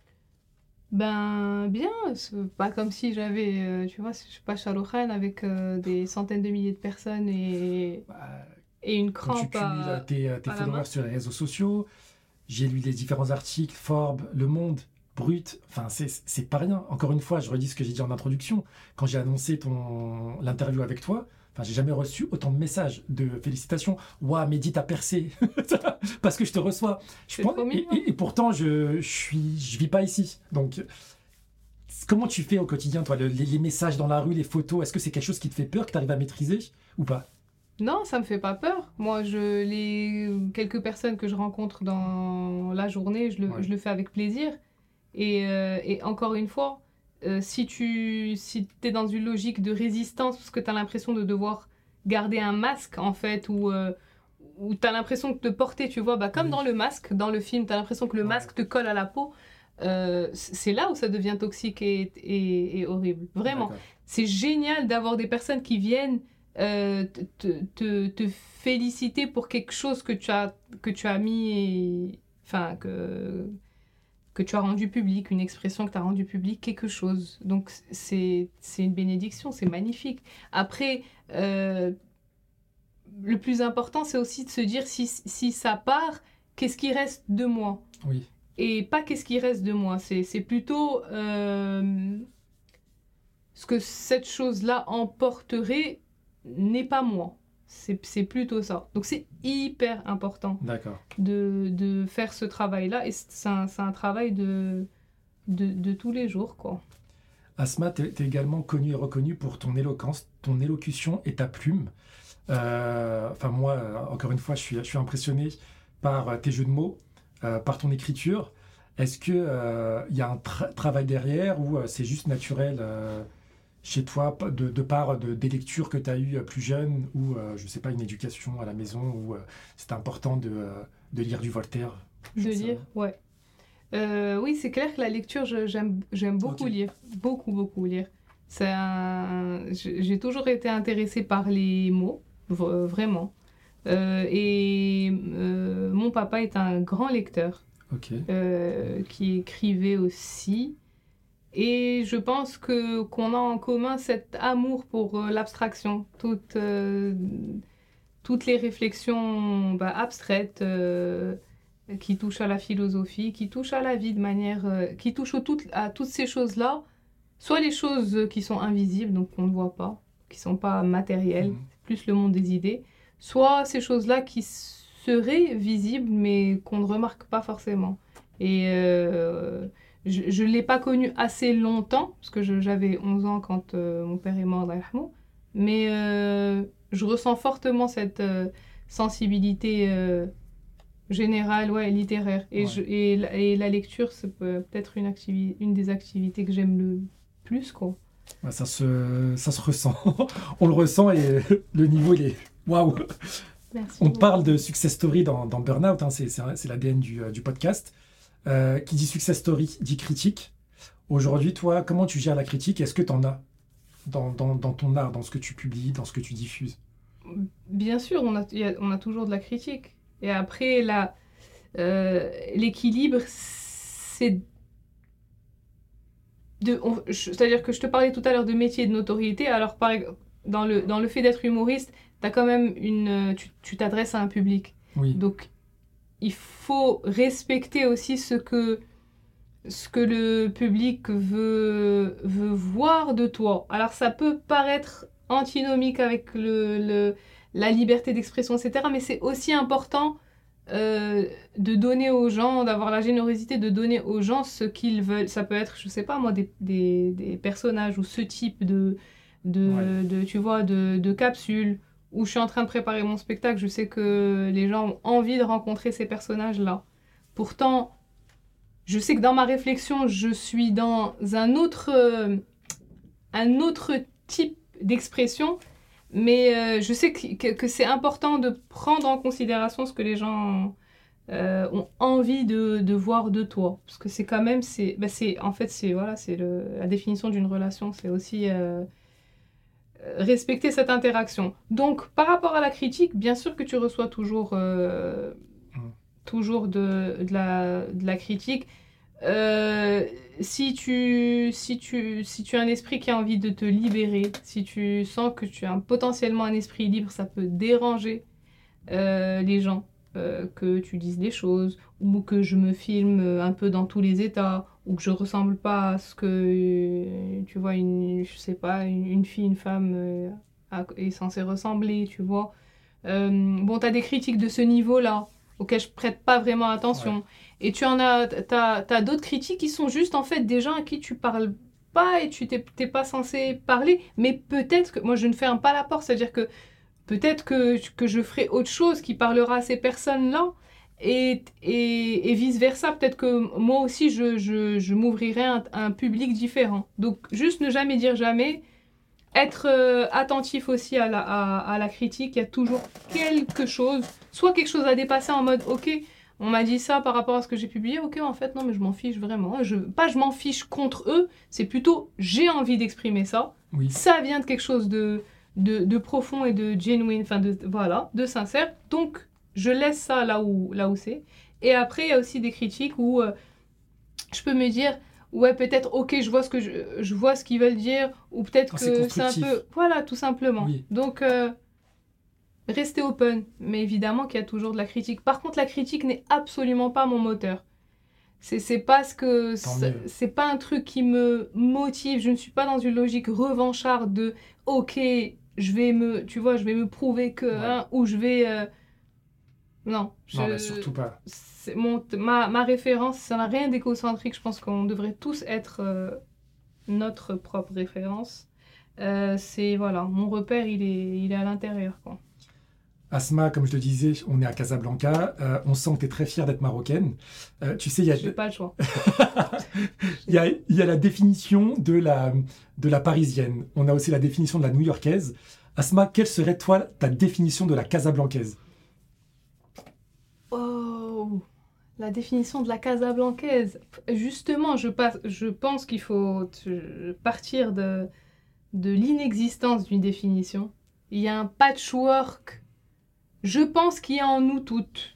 Ben, bien, c'est pas comme si j'avais, tu vois, je sais pas, Shah Rukh Khan avec des centaines de milliers de personnes et une Quand tu crampe cumules tes à la main. followers sur les réseaux sociaux, j'ai lu les différents articles, Forbes, Le Monde, Brut, enfin c'est pas rien. Encore une fois, je redis ce que j'ai dit en introduction. Quand j'ai annoncé l'interview avec toi, enfin, j'ai jamais reçu autant de messages de félicitations. Ouah, Mehdi, t'as percé. Parce que je te reçois. C'est trop mignon. Et pourtant, je vis pas ici. Donc, comment tu fais au quotidien, toi, les messages dans la rue, les photos, est-ce que c'est quelque chose qui te fait peur, que tu arrives à maîtriser ou pas? Non, ça me fait pas peur. Moi, les quelques personnes que je rencontre dans la journée, je le fais avec plaisir. Et encore une fois, si t'es dans une logique de résistance, parce que t'as l'impression de devoir garder un masque, en fait, ou t'as l'impression de te porter, tu vois, comme dans le masque, dans le film, t'as l'impression que le masque te colle à la peau, c'est là où ça devient toxique et horrible. Vraiment. D'accord. C'est génial d'avoir des personnes qui viennent te féliciter pour quelque chose que tu as mis, enfin, que tu as rendu public, une expression que tu as rendue publique, quelque chose. Donc, c'est une bénédiction, c'est magnifique. Après, le plus important, c'est aussi de se dire si ça part, qu'est-ce qui reste de moi? Oui. Et pas qu'est-ce qui reste de moi. C'est plutôt ce que cette chose-là emporterait n'est pas moi. C'est plutôt ça. Donc c'est hyper important de faire ce travail-là. Et c'est un travail de tous les jours, quoi. Asma, tu es également connue et reconnue pour ton éloquence, ton élocution et ta plume. Enfin, moi, encore une fois, je suis impressionné par tes jeux de mots, par ton écriture. Est-ce qu'il y a un travail derrière ou c'est juste naturel chez toi, de part des lectures que tu as eues plus jeune, ou, je ne sais pas, une éducation à la maison, où c'était important de lire du Voltaire? De lire, ouais. Oui, c'est clair que la lecture, j'aime beaucoup lire. Beaucoup lire. J'ai toujours été intéressée par les mots, vraiment. Mon papa est un grand lecteur, qui écrivait aussi. Et je pense qu'on a en commun cet amour pour l'abstraction, toutes les réflexions abstraites qui touchent à la philosophie, qui touchent à la vie de manière... qui touchent à toutes ces choses-là, soit les choses qui sont invisibles, donc qu'on ne voit pas, qui ne sont pas matérielles, plus le monde des idées, soit ces choses-là qui seraient visibles mais qu'on ne remarque pas forcément. Et... je ne l'ai pas connu assez longtemps, parce que j'avais 11 ans quand mon père est mort, mais je ressens fortement cette sensibilité générale, littéraire. Et la lecture, c'est peut-être une des activités que j'aime le plus, quoi. Ouais, ça se ressent. On le ressent et le niveau, il est... Waouh! On parle de success story dans Burnout, hein, c'est l'ADN du podcast. Qui dit success story dit critique. Aujourd'hui, toi, comment tu gères la critique? Est-ce que tu en as dans ton art, dans ce que tu publies, dans ce que tu diffuses? Bien sûr, on a toujours de la critique. Et après, l'équilibre, c'est... C'est-à-dire que je te parlais tout à l'heure de métier et de notoriété. Alors, dans le fait d'être humoriste, t'as quand même tu t'adresses à un public. Oui. Donc, il faut respecter aussi ce que le public veut voir de toi. Alors ça peut paraître antinomique avec la liberté d'expression, etc. Mais c'est aussi important de donner aux gens, d'avoir la générosité de donner aux gens ce qu'ils veulent. Ça peut être, je sais pas moi, des personnages ou ce type tu vois, de capsules où je suis en train de préparer mon spectacle. Je sais que les gens ont envie de rencontrer ces personnages-là. Pourtant, je sais que dans ma réflexion, je suis dans un autre type d'expression, mais je sais que c'est important de prendre en considération ce que les gens ont envie de voir de toi. Parce que c'est quand même, en fait, la définition d'une relation, c'est aussi respecter cette interaction. Donc, par rapport à la critique, bien sûr que tu reçois toujours de la critique. Si tu as un esprit qui a envie de te libérer, si tu sens que tu as potentiellement un esprit libre, ça peut déranger les gens, que tu dises des choses, ou que je me filme un peu dans tous les états, ou que je ressemble pas à ce que, tu vois, je sais pas, une fille, une femme est censée ressembler, tu vois. Bon, t'as des critiques de ce niveau-là, auxquelles je prête pas vraiment attention. Ouais. Et t'as d'autres critiques qui sont juste en fait des gens à qui tu parles pas et t'es pas censé parler, mais peut-être que, moi je ne ferme pas la porte, c'est-à-dire que peut-être que je ferai autre chose qui parlera à ces personnes-là et vice-versa, peut-être que moi aussi je m'ouvrirai à un public différent. Donc juste ne jamais dire jamais, être attentif aussi à la critique, il y a toujours quelque chose, soit quelque chose à dépasser en mode ok, on m'a dit ça par rapport à ce que j'ai publié, ok, en fait non mais je m'en fiche vraiment, je m'en fiche contre eux, c'est plutôt j'ai envie d'exprimer ça, oui. Ça vient de quelque chose de profond et de genuine, enfin de sincère, donc je laisse ça là où c'est. Et après il y a aussi des critiques où je peux me dire ouais, peut-être, ok, je vois ce qu'ils veulent dire, ou peut-être que c'est un peu... Voilà, tout simplement. Oui. Donc, restez open, mais évidemment qu'il y a toujours de la critique. Par contre, la critique n'est absolument pas mon moteur. C'est pas c'est pas un truc qui me motive. Je ne suis pas dans une logique revancharde de, ok, je vais me prouver que, ouais. Ou je vais... Non, mais surtout pas. Ma référence, ça n'a rien d'égocentrique. Je pense qu'on devrait tous être notre propre référence. Mon repère, il est à l'intérieur, quoi. Asma, comme je te disais, on est à Casablanca. On sent que tu es très fière d'être marocaine. Tu sais, je n'ai pas le choix. Il y a la définition de la parisienne. On a aussi la définition de la new-yorkaise. Asma, quelle serait, toi, ta définition de la casablancaise ? Oh, la définition de la casablancaise. Justement, je pense qu'il faut partir de l'inexistence d'une définition. Il y a un patchwork, je pense qu'il y a en nous toutes,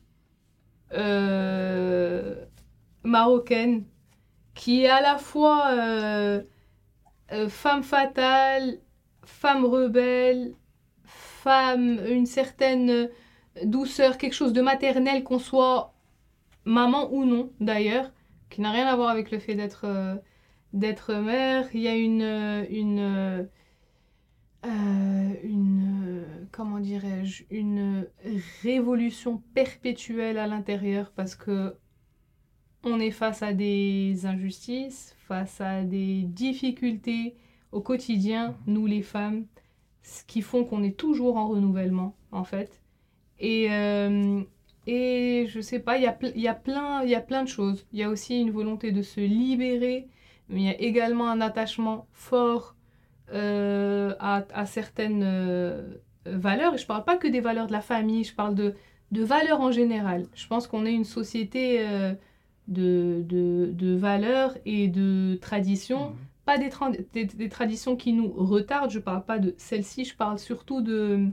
marocaines, qui est à la fois femme fatale, femme rebelle, femme, une certaine... douceur, quelque chose de maternel, qu'on soit maman ou non d'ailleurs, qui n'a rien à voir avec le fait d'être mère. Il y a comment dirais-je, une révolution perpétuelle à l'intérieur, parce que on est face à des injustices, face à des difficultés au quotidien, nous les femmes, ce qui font qu'on est toujours en renouvellement en fait. Et je sais pas, il y a plein de choses. Il y a aussi une volonté de se libérer, mais il y a également un attachement fort à certaines valeurs. Et je parle pas que des valeurs de la famille, je parle de valeurs en général. Je pense qu'on est une société de valeurs et de traditions. Pas des traditions qui nous retardent, je parle pas de celles-ci, je parle surtout de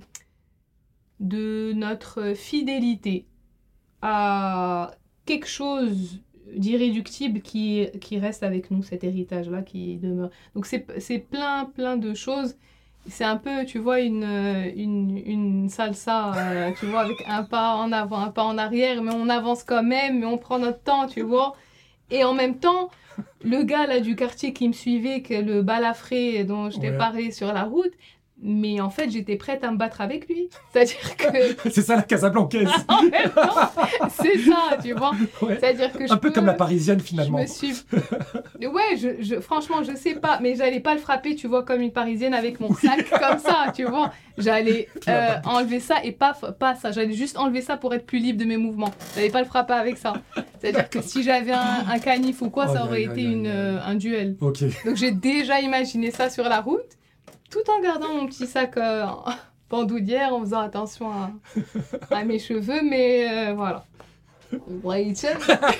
notre fidélité à quelque chose d'irréductible qui reste avec nous, cet héritage-là qui demeure. Donc c'est plein de choses. C'est un peu, tu vois, une salsa, tu vois, avec un pas en avant, un pas en arrière, mais on avance quand même, mais on prend notre temps, tu vois. Et en même temps, le gars là du quartier qui me suivait, que le balafré dont je t'ai parlé sur la route, Mais en fait, j'étais prête à me battre avec lui. C'est-à-dire que... C'est ça la Casablancaise. En même temps, c'est ça, tu vois. Ouais. C'est-à-dire que Un peu comme la Parisienne, finalement. Je me suis... Ouais, franchement, je sais pas. Mais j'allais pas le frapper, tu vois, comme une Parisienne avec mon sac comme ça, tu vois. J'allais enlever ça et pas ça. J'allais juste enlever ça pour être plus libre de mes mouvements. J'allais pas le frapper avec ça. C'est-à-dire que si j'avais un canif ou quoi, ça aurait été un duel. Ok. Donc j'ai déjà imaginé ça sur la route, tout en gardant mon petit sac bandoulière, en faisant attention à mes cheveux, mais voilà. Rachel.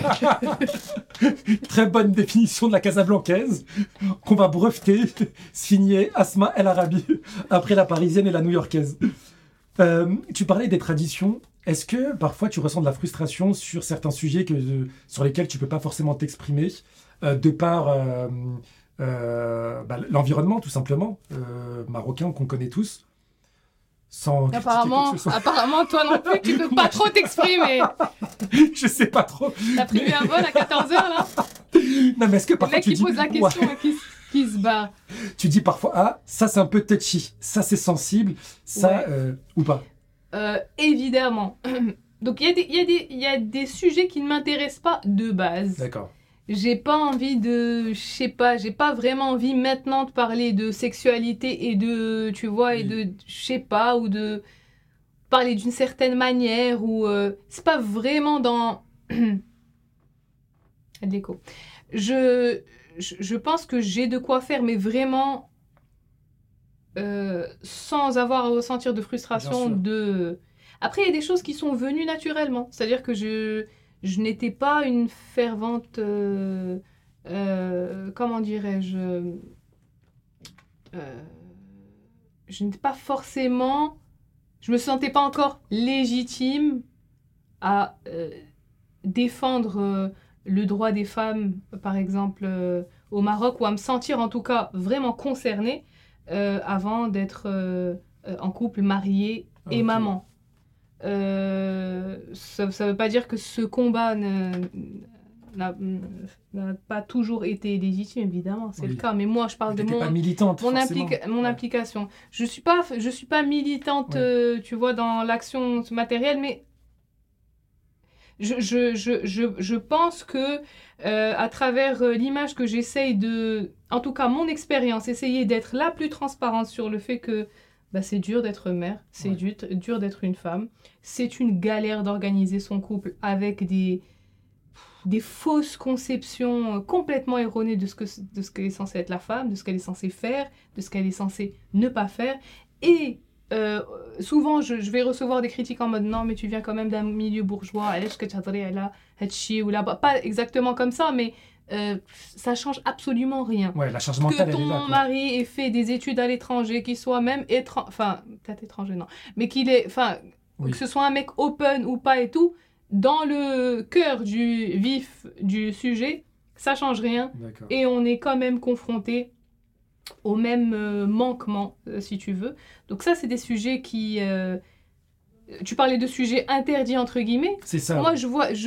Très bonne définition de la Casablancaise qu'on va breveter, signer Asma El Arabi, après la Parisienne et la New-Yorkaise. Tu parlais des traditions. Est-ce que parfois tu ressens de la frustration sur certains sujets sur lesquels tu peux pas forcément t'exprimer, de par l'environnement tout simplement, marocain qu'on connaît tous, sans apparemment toi non plus tu peux pas trop t'exprimer. Je sais pas trop. T'as pris un vol à 14h là. Non mais est-ce que parfois tu dis... Le mec qui pose la question et qui se bat. Tu dis parfois, ça c'est un peu touchy, ça c'est sensible, ça ou pas? Évidemment. Donc il y a des sujets qui ne m'intéressent pas de base. D'accord. J'ai pas envie de... Je sais pas, j'ai pas vraiment envie maintenant de parler de sexualité et de... Tu vois, et de... Je sais pas, ou de parler d'une certaine manière, ou... c'est pas vraiment dans... L'écho. Je pense que j'ai de quoi faire, mais vraiment... sans avoir à ressentir de frustration de... Après, il y a des choses qui sont venues naturellement. C'est-à-dire que je n'étais pas une fervente... comment dirais-je je n'étais pas forcément... Je me sentais pas encore légitime à défendre le droit des femmes, par exemple, au Maroc, ou à me sentir en tout cas vraiment concernée avant d'être en couple, mariée et maman. Ça veut pas dire que ce combat n'a pas toujours été légitime, évidemment, c'est le cas. Mais moi, je parle de pas militante, mon implication. Je suis pas militante, tu vois, dans l'action matérielle, mais je pense que à travers l'image que j'essaye de... En tout cas, mon expérience, essayer d'être la plus transparente sur le fait que c'est dur d'être mère, c'est dur d'être une femme. C'est une galère d'organiser son couple avec des fausses conceptions complètement erronées de ce qu'elle est censée être la femme, de ce qu'elle est censée faire, de ce qu'elle est censée ne pas faire. Et souvent, je vais recevoir des critiques en mode « Non, mais tu viens quand même d'un milieu bourgeois, ou là, pas exactement comme ça, mais... ça change absolument rien. Ouais, la charge mentale, que ton mari ait fait des études à l'étranger, qu'il soit même enfin, peut-être étranger, non, mais que ce soit un mec open ou pas et tout, dans le cœur du vif du sujet, ça change rien. D'accord. Et on est quand même confronté au même manquement, si tu veux. Donc ça, c'est des sujets qui... tu parlais de sujets interdits, entre guillemets. C'est ça. Moi,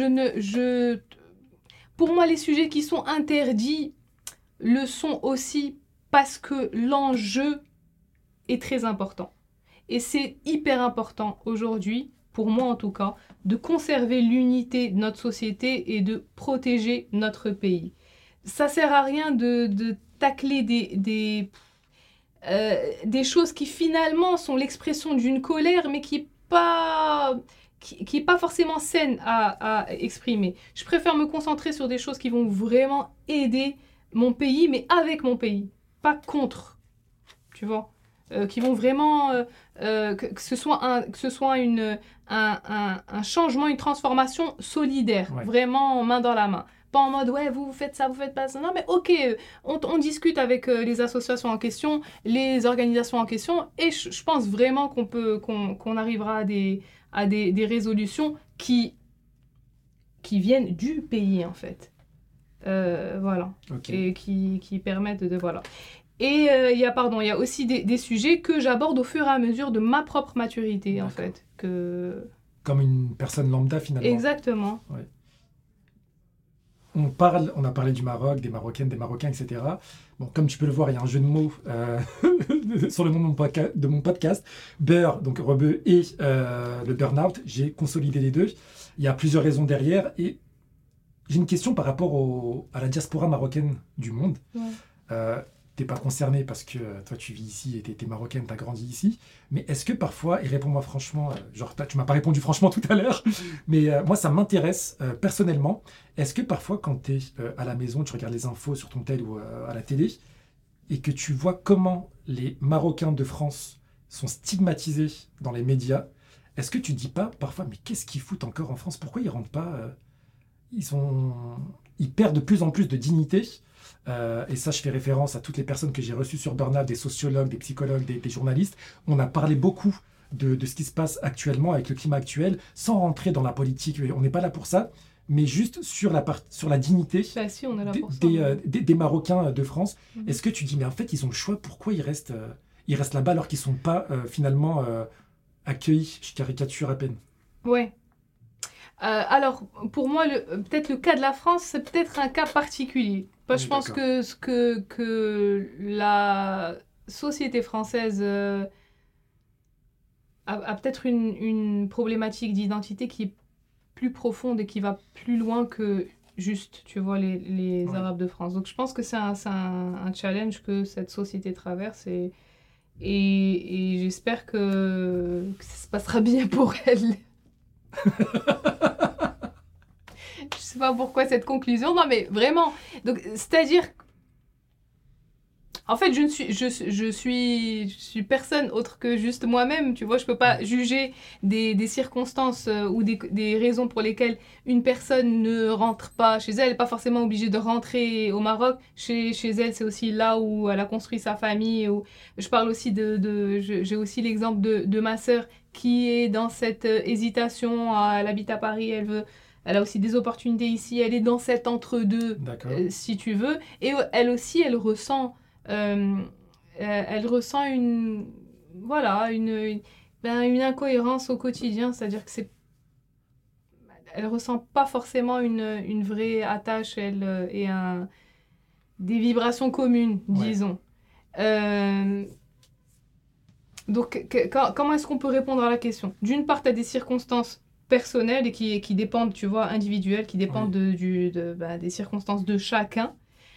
pour moi, les sujets qui sont interdits le sont aussi parce que l'enjeu est très important. Et c'est hyper important aujourd'hui, pour moi en tout cas, de conserver l'unité de notre société et de protéger notre pays. Ça sert à rien de tacler des choses qui finalement sont l'expression d'une colère, mais qui n'est pas forcément saine à exprimer. Je préfère me concentrer sur des choses qui vont vraiment aider mon pays, mais avec mon pays, pas contre, tu vois, qui vont vraiment, que ce soit un changement, une transformation solidaire, vraiment main dans la main. Pas en mode, vous faites ça, vous faites pas ça. Non, mais ok, on discute avec les associations en question, les organisations en question, et je pense vraiment qu'on arrivera à des résolutions qui viennent du pays, en fait. Voilà. Okay. Et qui permettent de... Voilà. Et il y a aussi des sujets que j'aborde au fur et à mesure de ma propre maturité, en fait. Comme une personne lambda, finalement. Exactement. Ouais. on a parlé du Maroc, des Marocaines, des Marocains, etc. Bon, comme tu peux le voir, il y a un jeu de mots sur le nom de mon podcast. Beurre, donc rebeu, et le burn-out. J'ai consolidé les deux. Il y a plusieurs raisons derrière. Et j'ai une question par rapport à la diaspora marocaine du monde. Ouais. T'es pas concerné parce que toi tu vis ici et t'es marocaine, t'as grandi ici. Mais est-ce que parfois, et réponds-moi franchement, genre tu m'as pas répondu franchement tout à l'heure, mais moi ça m'intéresse personnellement. Est-ce que parfois quand t'es à la maison, tu regardes les infos sur ton tel ou à la télé, et que tu vois comment les Marocains de France sont stigmatisés dans les médias, est-ce que tu dis pas parfois, mais qu'est-ce qu'ils foutent encore en France? Pourquoi ils rentrent pas ils perdent de plus en plus de dignité. Et ça, je fais référence à toutes les personnes que j'ai reçues sur Burnout, des sociologues, des psychologues, des journalistes. On a parlé beaucoup de ce qui se passe actuellement avec le climat actuel, sans rentrer dans la politique. On n'est pas là pour ça, mais juste sur la dignité si, on est là pour des Marocains de France. Mm-hmm. Est-ce que tu dis, mais en fait, ils ont le choix, pourquoi ils restent là-bas alors qu'ils ne sont pas finalement accueillis? Je caricature à peine. Ouais. Alors, pour moi, peut-être le cas de la France, c'est peut-être un cas particulier. Je pense que la société française a peut-être une problématique d'identité qui est plus profonde et qui va plus loin que juste, tu vois, les Arabes de France. Donc, je pense que c'est un challenge que cette société traverse et j'espère que ça se passera bien pour elle. Je sais pas pourquoi cette conclusion, non mais vraiment. Donc, c'est-à-dire, en fait, je suis personne autre que juste moi-même, tu vois, je peux pas juger des circonstances ou des raisons pour lesquelles une personne ne rentre pas chez elle. Elle n'est pas forcément obligée de rentrer au Maroc. Chez elle, c'est aussi là où elle a construit sa famille. Je parle aussi j'ai aussi l'exemple de ma sœur qui est dans cette hésitation. Elle habite à Paris, elle a aussi des opportunités ici, elle est dans cet entre-deux, si tu veux. Et elle aussi, elle ressent une incohérence au quotidien, c'est-à-dire que elle ressent pas forcément une vraie attache, elle, et des vibrations communes, disons. Donc, comment est-ce qu'on peut répondre à la question? D'une part, tu as des circonstances personnelles et qui dépendent, tu vois, individuelles, qui dépendent des circonstances de chacun.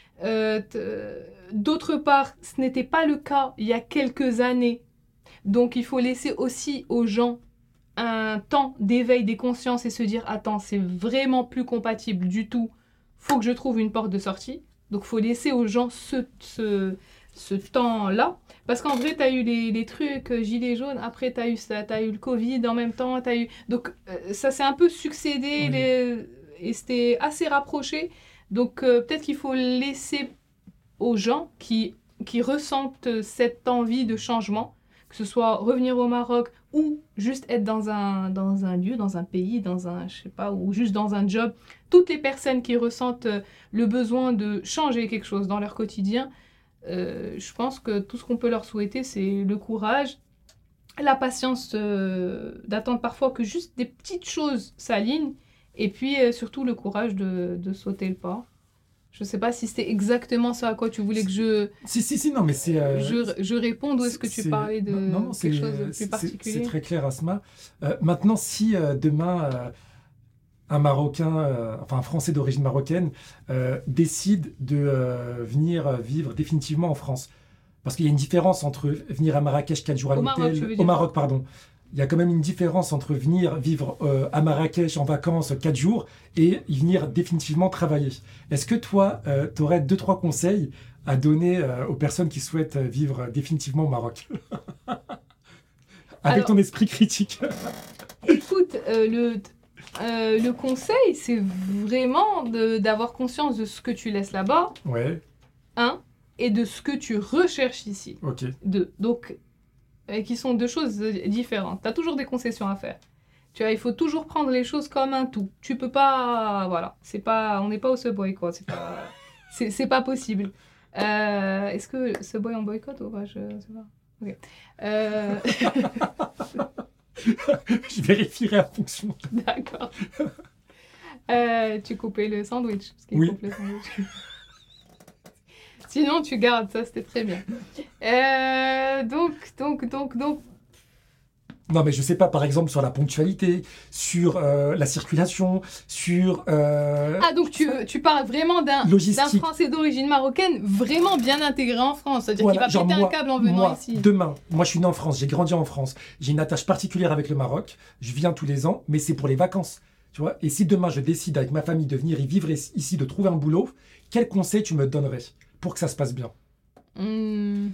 D'autre part, ce n'était pas le cas il y a quelques années. Donc, il faut laisser aussi aux gens un temps d'éveil des consciences et se dire « Attends, c'est vraiment plus compatible du tout. Faut que je trouve une porte de sortie. » Donc, il faut laisser aux gens ce temps-là. Parce qu'en vrai, tu as eu les trucs gilets jaunes, après tu as eu le Covid en même temps. Donc, ça s'est un peu succédé et c'était assez rapproché. Donc, peut-être qu'il faut laisser aux gens qui ressentent cette envie de changement, que ce soit revenir au Maroc ou juste être dans un lieu, dans un pays, je sais pas, ou juste dans un job. Toutes les personnes qui ressentent le besoin de changer quelque chose dans leur quotidien, je pense que tout ce qu'on peut leur souhaiter, c'est le courage, la patience d'attendre parfois que juste des petites choses s'alignent, et puis surtout le courage de sauter le pas. Je ne sais pas si c'était exactement ça à quoi tu voulais que je... Si, non, mais c'est... Je réponde, ou est-ce que tu parlais de quelque chose de plus particulier? C'est très clair, Asma. Maintenant, si demain, un Marocain, un Français d'origine marocaine, décide de venir vivre définitivement en France, parce qu'il y a une différence entre venir à Marrakech 4 jours à l'hôtel... Au Maroc, pardon. Il y a quand même une différence entre venir vivre à Marrakech en vacances 4 jours et y venir définitivement travailler. Est-ce que toi, tu aurais 2-3 conseils à donner aux personnes qui souhaitent vivre définitivement au Maroc? Avec ton esprit critique. Écoute, le conseil, c'est vraiment d'avoir conscience de ce que tu laisses là-bas. Ouais. Et de ce que tu recherches ici. Ok. Donc, qui sont deux choses différentes. Tu as toujours des concessions à faire. Tu vois, il faut toujours prendre les choses comme un tout. Tu peux pas... Voilà. On n'est pas au Subway, quoi. C'est pas possible. Est-ce que Subway en boycott ou pas? Je sais pas. Ok. Je vérifierai en fonction. D'accord. Tu coupais le sandwich. Parce qu'il Oui. coupe le sandwich. Sinon, tu gardes, ça c'était très bien. Donc. Non, mais je sais pas, par exemple, sur la ponctualité, sur la circulation, sur... Ah, donc tu parles vraiment d'un logistique. Français d'origine marocaine vraiment bien intégré en France. C'est-à-dire Voilà, qu'il va genre péter un moi- câble en venant moi, ici. Demain, moi je suis né en France, j'ai grandi en France, j'ai une attache particulière avec le Maroc, je viens tous les ans, mais c'est pour les vacances, tu vois. Et si demain je décide avec ma famille de venir y vivre ici, de trouver un boulot, quel conseil tu me donnerais pour que ça se passe bien? Hmm.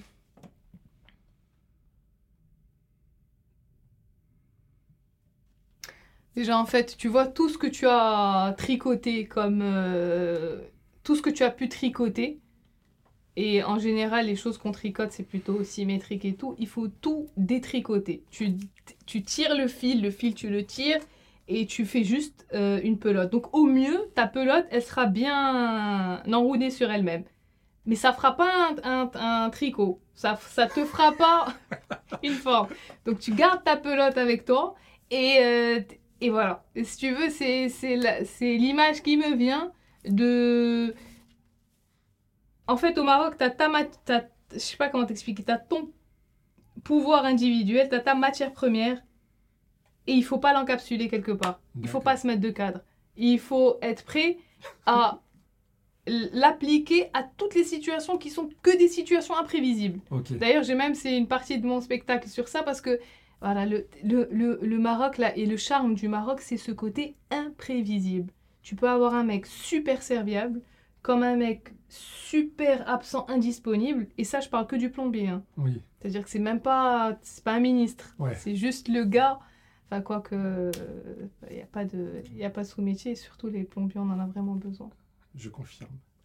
Déjà, en fait, tu vois tout ce que tu as tricoté comme... tout ce que tu as pu tricoter. Et en général, les choses qu'on tricote, c'est plutôt symétrique et tout. Il faut tout détricoter. Tu tires le fil tu le tires et tu fais juste une pelote. Donc au mieux, ta pelote, elle sera bien enroulée sur elle-même. Mais ça fera pas un tricot. Ça te fera pas une forme. Donc tu gardes ta pelote avec toi et voilà. Et si tu veux, c'est l'image qui me vient de... En fait, au Maroc, je sais pas comment t'expliquer, t'as ton pouvoir individuel, t'as ta matière première, et il faut pas l'encapsuler quelque part. Il faut pas se mettre de cadre. Il faut être prêt à l'appliquer à toutes les situations qui sont que des situations imprévisibles. Ok. D'ailleurs, c'est une partie de mon spectacle sur ça, parce que voilà, le Maroc, là, et le charme du Maroc, c'est ce côté imprévisible. Tu peux avoir un mec super serviable, comme un mec super absent, indisponible, et ça, je parle que du plombier. Hein. Oui. C'est-à-dire que c'est pas un ministre. Ouais. C'est juste le gars. Enfin, quoique, il n'y a pas de sous-métier, et surtout les plombiers, on en a vraiment besoin. Je confirme.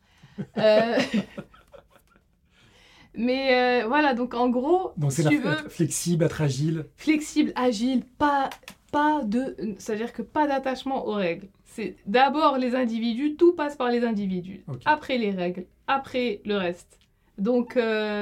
Mais voilà, donc en gros, Donc c'est si tu être flexible, être agile. flexible, agile, c'est-à-dire que pas d'attachement aux règles. C'est d'abord les individus, tout passe par les individus. Okay. Après les règles, après le reste. Donc,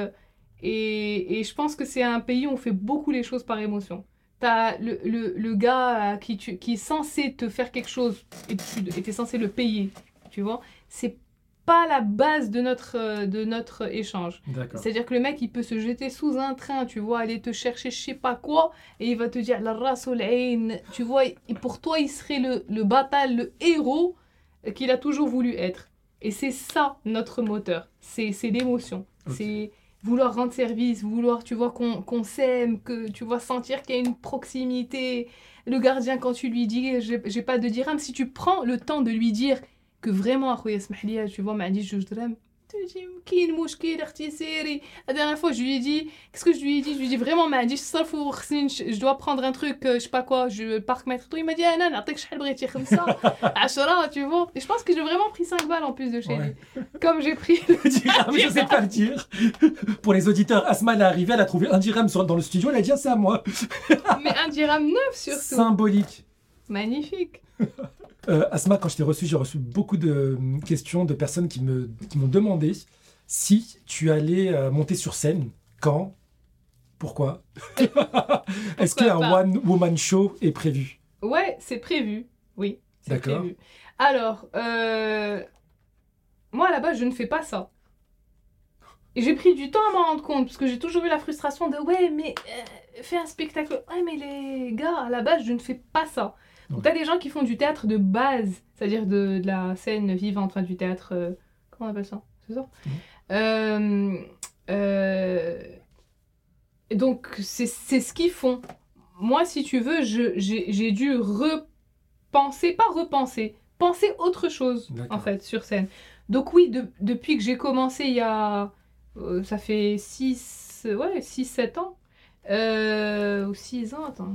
et je pense que c'est un pays où on fait beaucoup les choses par émotion. T'as le gars qui est censé te faire quelque chose et t'es censé le payer, tu vois. C'est pas la base de notre échange. C'est-à-dire que le mec, il peut se jeter sous un train, tu vois, aller te chercher je sais pas quoi, et il va te dire la ras ol ayn, tu vois, et pour toi, il serait le bataille, le héros qu'il a toujours voulu être. Et c'est ça, notre moteur. C'est l'émotion. Okay. C'est vouloir rendre service, vouloir, tu vois, qu'on s'aime, que tu vois, sentir qu'il y a une proximité. Le gardien, quand tu lui dis, j'ai pas de dirham, si tu prends le temps de lui dire que vraiment, اخويا اسمح لي, tu vois, m'a dit جوج درهم. كاين مشكل اختي سيري. La dernière fois, je lui ai dit, qu'est-ce que je lui ai dit? Je lui ai dit vraiment, m'a dit je dois prendre un truc, je sais pas quoi, je parc mettre tout. Il m'a dit انا نعطيك شحال بغيتي 5 10, tu vois. Et je pense que j'ai vraiment pris 5 balles en plus de chez lui. Comme j'ai pris le dirham, je sais pas le dire. Pour les auditeurs, Asma elle est arrivée, elle a trouvé un dirham dans le studio, elle a dit ah, c'est à moi. Mais un dirham neuf surtout. Symbolique. Magnifique. Asma, quand je t'ai reçu, j'ai reçu beaucoup de questions de personnes qui m'ont demandé si tu allais monter sur scène, quand, pourquoi. Est-ce qu'un one-woman show est prévu? Ouais, c'est prévu, oui. D'accord. Prévu. Alors, moi à la base, je ne fais pas ça. Et j'ai pris du temps à m'en rendre compte, parce que j'ai toujours eu la frustration de « Ouais, mais fais un spectacle. » Ouais, mais les gars, à la base, je ne fais pas ça. Donc, t'as des gens qui font du théâtre de base, c'est-à-dire de la scène vivante, enfin du théâtre... comment on appelle ça? C'est ça? Donc, c'est ce qu'ils font. Moi, si tu veux, j'ai dû penser autre chose, en fait, sur scène. Donc oui, depuis que j'ai commencé il y a... ça fait 6-7 ans. Ou 6 ans, attends...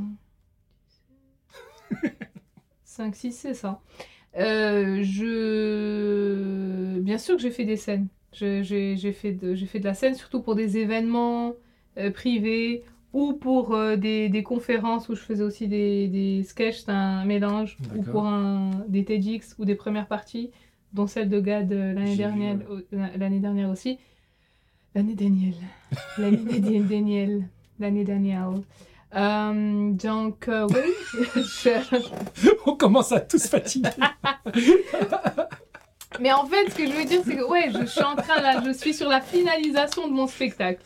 5, 6, c'est ça. Bien sûr que j'ai fait des scènes. J'ai fait de la scène, surtout pour des événements privés ou pour des conférences où je faisais aussi des sketchs, c'est un mélange, ou pour des TEDx ou des premières parties, dont celle de Gad l'année dernière aussi. L'année dernière. Donc, oui, On commence à tous fatiguer. mais en fait, ce que je veux dire, c'est que ouais, je suis en train là, je suis sur la finalisation de mon spectacle.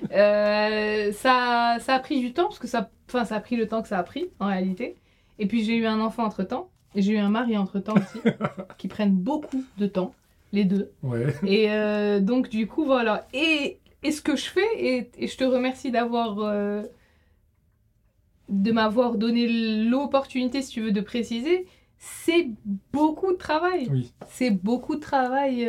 Ça a pris du temps parce que ça a pris le temps que ça a pris en réalité. Et puis j'ai eu un enfant entre temps et j'ai eu un mari entre temps aussi, qui prennent beaucoup de temps, les deux. Ouais. Et donc du coup voilà. Et ce que je fais, et je te remercie de m'avoir donné l'opportunité, si tu veux, de préciser, c'est beaucoup de travail. Oui. C'est beaucoup de travail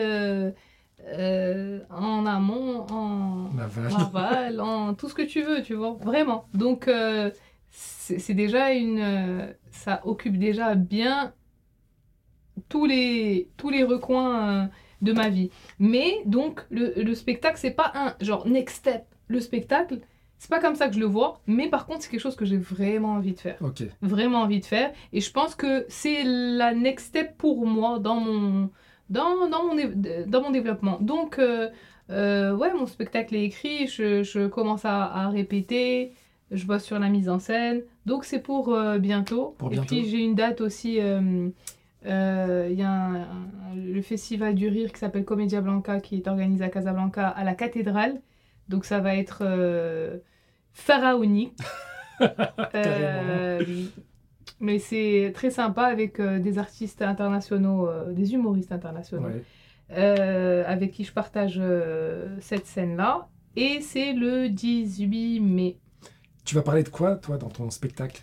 en amont, en aval, en tout ce que tu veux, tu vois, vraiment. Donc, c'est déjà ça occupe déjà bien tous les recoins de ma vie. Mais donc, le spectacle, c'est pas un genre next step. Le spectacle, c'est pas comme ça que je le vois, mais par contre, c'est quelque chose que j'ai vraiment envie de faire. Ok. Vraiment envie de faire. Et je pense que c'est la next step pour moi dans mon développement. Donc, ouais, mon spectacle est écrit, je commence à répéter, je bosse sur la mise en scène. Donc, c'est pour bientôt. Pour Et bientôt. puis, j'ai une date aussi. Il y a le festival du rire qui s'appelle Comédia Blanca qui est organisé à Casablanca à la cathédrale. Donc, ça va être pharaonique. Carrément. Mais c'est très sympa avec des artistes internationaux, des humoristes internationaux, Ouais. avec qui je partage cette scène-là. Et c'est le 18 mai. Tu vas parler de quoi, toi, dans ton spectacle?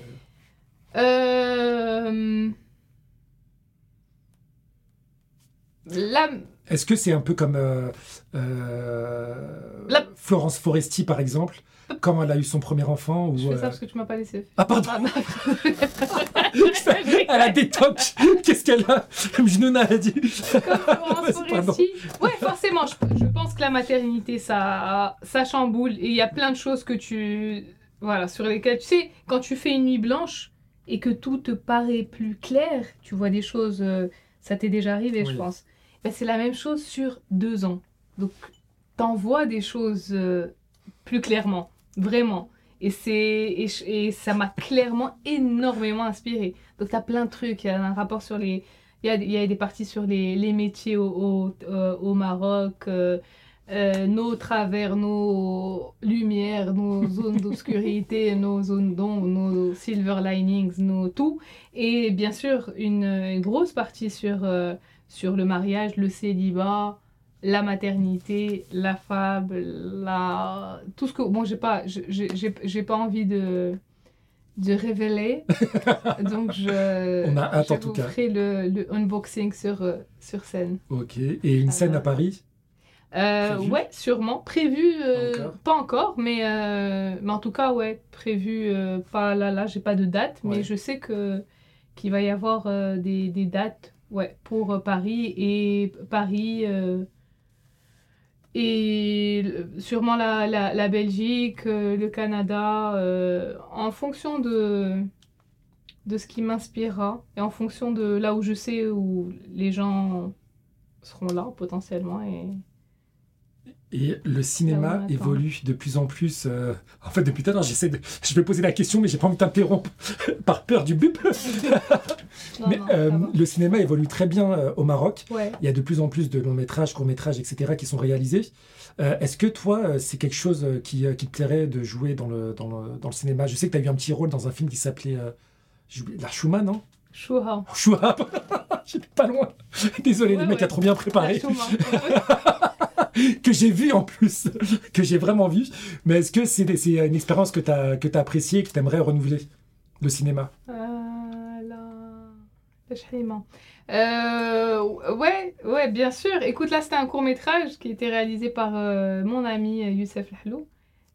La... Est-ce que c'est un peu comme Florence Foresti, par exemple, quand elle a eu son premier enfant ou, Je fais ça parce que tu m'as pas laissé. Ah, pardon. Ah, non. Elle a des tocs. Qu'est-ce qu'elle a? Comme Junona a dit. Comme Florence Foresti. Ouais, forcément, je pense que la maternité, ça chamboule. Et il y a plein de choses que voilà, sur lesquelles, tu sais, quand tu fais une nuit blanche et que tout te paraît plus clair, tu vois des choses, ça t'est déjà arrivé, Oui. je pense. Ben, c'est la même chose sur 2 ans. Donc, t'en vois des choses plus clairement, vraiment. Et ça m'a clairement énormément inspiré. Donc, t'as plein de trucs. Il y a un rapport sur les... Il y a des parties sur les métiers au Maroc, nos travers, nos lumières, nos zones d'obscurité, nos zones d'ombre, nos silver linings, nos tout. Et bien sûr, une grosse partie sur le mariage, le célibat, la maternité, la fable, tout ce que... Bon, j'ai pas envie de révéler. Donc, On a hâte, en tout vous cas. ferai le unboxing sur scène. Ok. Et une scène à Paris? Prévu? Ouais, sûrement. Prévu, Encore? pas encore, mais en tout cas, ouais, prévu, pas là, j'ai pas de date, mais Ouais. je sais qu'il va y avoir des dates, ouais, pour Paris et sûrement la Belgique, le Canada, en fonction de ce qui m'inspirera et en fonction de là où je sais où les gens seront là potentiellement. Et le cinéma Attends. évolue de plus en plus. En fait, depuis tout à l'heure, je vais poser la question, mais j'ai pas envie de t'interrompre par peur du bip. Mais Non, ça va. le cinéma évolue très bien au Maroc. Ouais. Il y a de plus en plus de longs métrages, courts métrages, etc. qui sont réalisés. Est-ce que toi, c'est quelque chose qui te plairait de jouer dans le cinéma? Je sais que tu as eu un petit rôle dans un film qui s'appelait La Chouma, non? Chouha. Choua. J'étais pas loin. Désolé, le mec a trop bien préparé. Que j'ai vu en plus, que j'ai vraiment vu. Mais est-ce que c'est une expérience que tu as appréciée et que tu aimerais renouveler, le cinéma? Ouais, bien sûr. Écoute, là, c'était un court-métrage qui a été réalisé par mon ami Youssef Lahlou.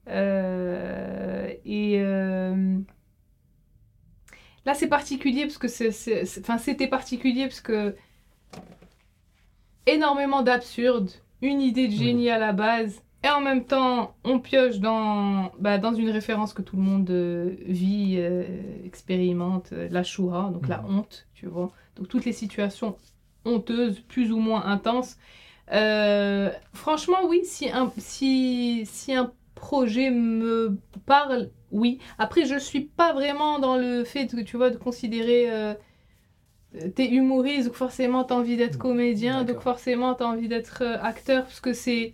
Là, c'est particulier parce que c'était particulier parce que énormément d'absurde, une idée de génie à la base, et en même temps, on pioche dans une référence que tout le monde vit, expérimente, la Shoura, donc la honte, tu vois. Donc toutes les situations honteuses, plus ou moins intenses. Franchement, oui, si un projet me parle, oui. Après, je suis pas vraiment dans le fait de, tu vois, de considérer t'es humoriste, donc forcément t'as envie d'être comédien, donc forcément t'as envie d'être acteur, parce que c'est...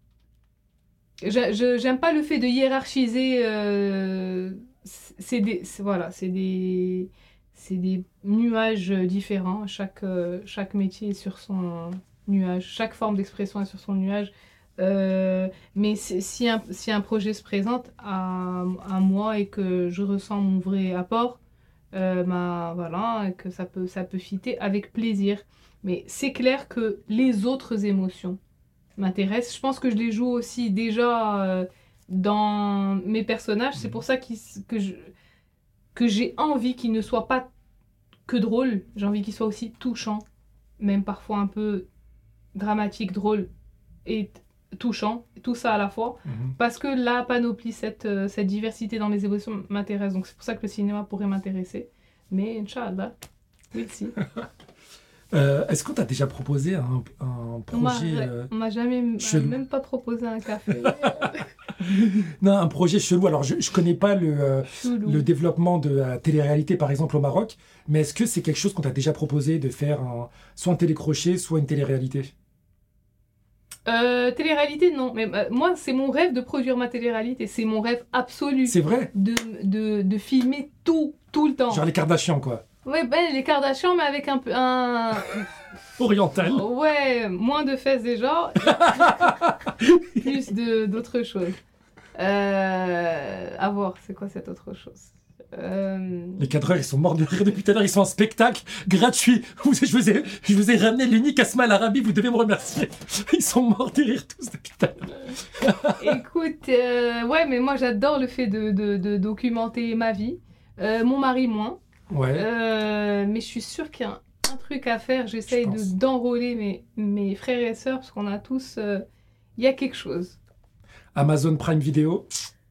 J'aime pas le fait de hiérarchiser. Voilà, c'est des nuages différents. Chaque métier est sur son nuage. Chaque forme d'expression est sur son nuage. Mais si un projet se présente à moi et que je ressens mon vrai apport, voilà, et que ça peut fitter avec plaisir. Mais c'est clair que les autres émotions m'intéressent. Je pense que je les joue aussi déjà dans mes personnages. C'est pour ça que j'ai envie qu'ils ne soient pas que drôles. J'ai envie qu'ils soient aussi touchants, même parfois un peu dramatiques, drôles et touchants, tout ça à la fois. Parce que la panoplie, cette diversité dans les émotions m'intéresse. Donc c'est pour ça que le cinéma pourrait m'intéresser. Mais Inch'Allah, we'll see. Est-ce qu'on t'a déjà proposé un projet on m'a jamais même pas proposé un café. Non, un projet chelou. Alors, je connais pas le développement de la télé-réalité, par exemple, au Maroc, mais est-ce que c'est quelque chose qu'on t'a déjà proposé de faire soit un télécrochet, soit une télé-réalité? Télé-réalité, non. Mais moi, c'est mon rêve de produire ma télé-réalité. C'est mon rêve absolu. C'est vrai? De filmer tout le temps. Genre les Kardashians, quoi. Ouais, ben les Kardashians, mais avec un... Oriental. Ouais, moins de fesses déjà. Plus d'autres choses. À voir, c'est quoi cette autre chose? Les cadreurs, ils sont morts de rire depuis tout à l'heure. Ils sont en spectacle gratuit. Je vous ai ramené l'unique Asma Al Arabi. Vous devez me remercier. Ils sont morts de rire tous depuis tout à l'heure. Écoute, ouais, mais moi j'adore le fait de documenter ma vie. Mon mari, moins. Ouais. Mais je suis sûre qu'il y a un truc à faire. J'essaye d'enrôler mes frères et sœurs parce qu'on a tous... Il y a quelque chose. Amazon Prime Video.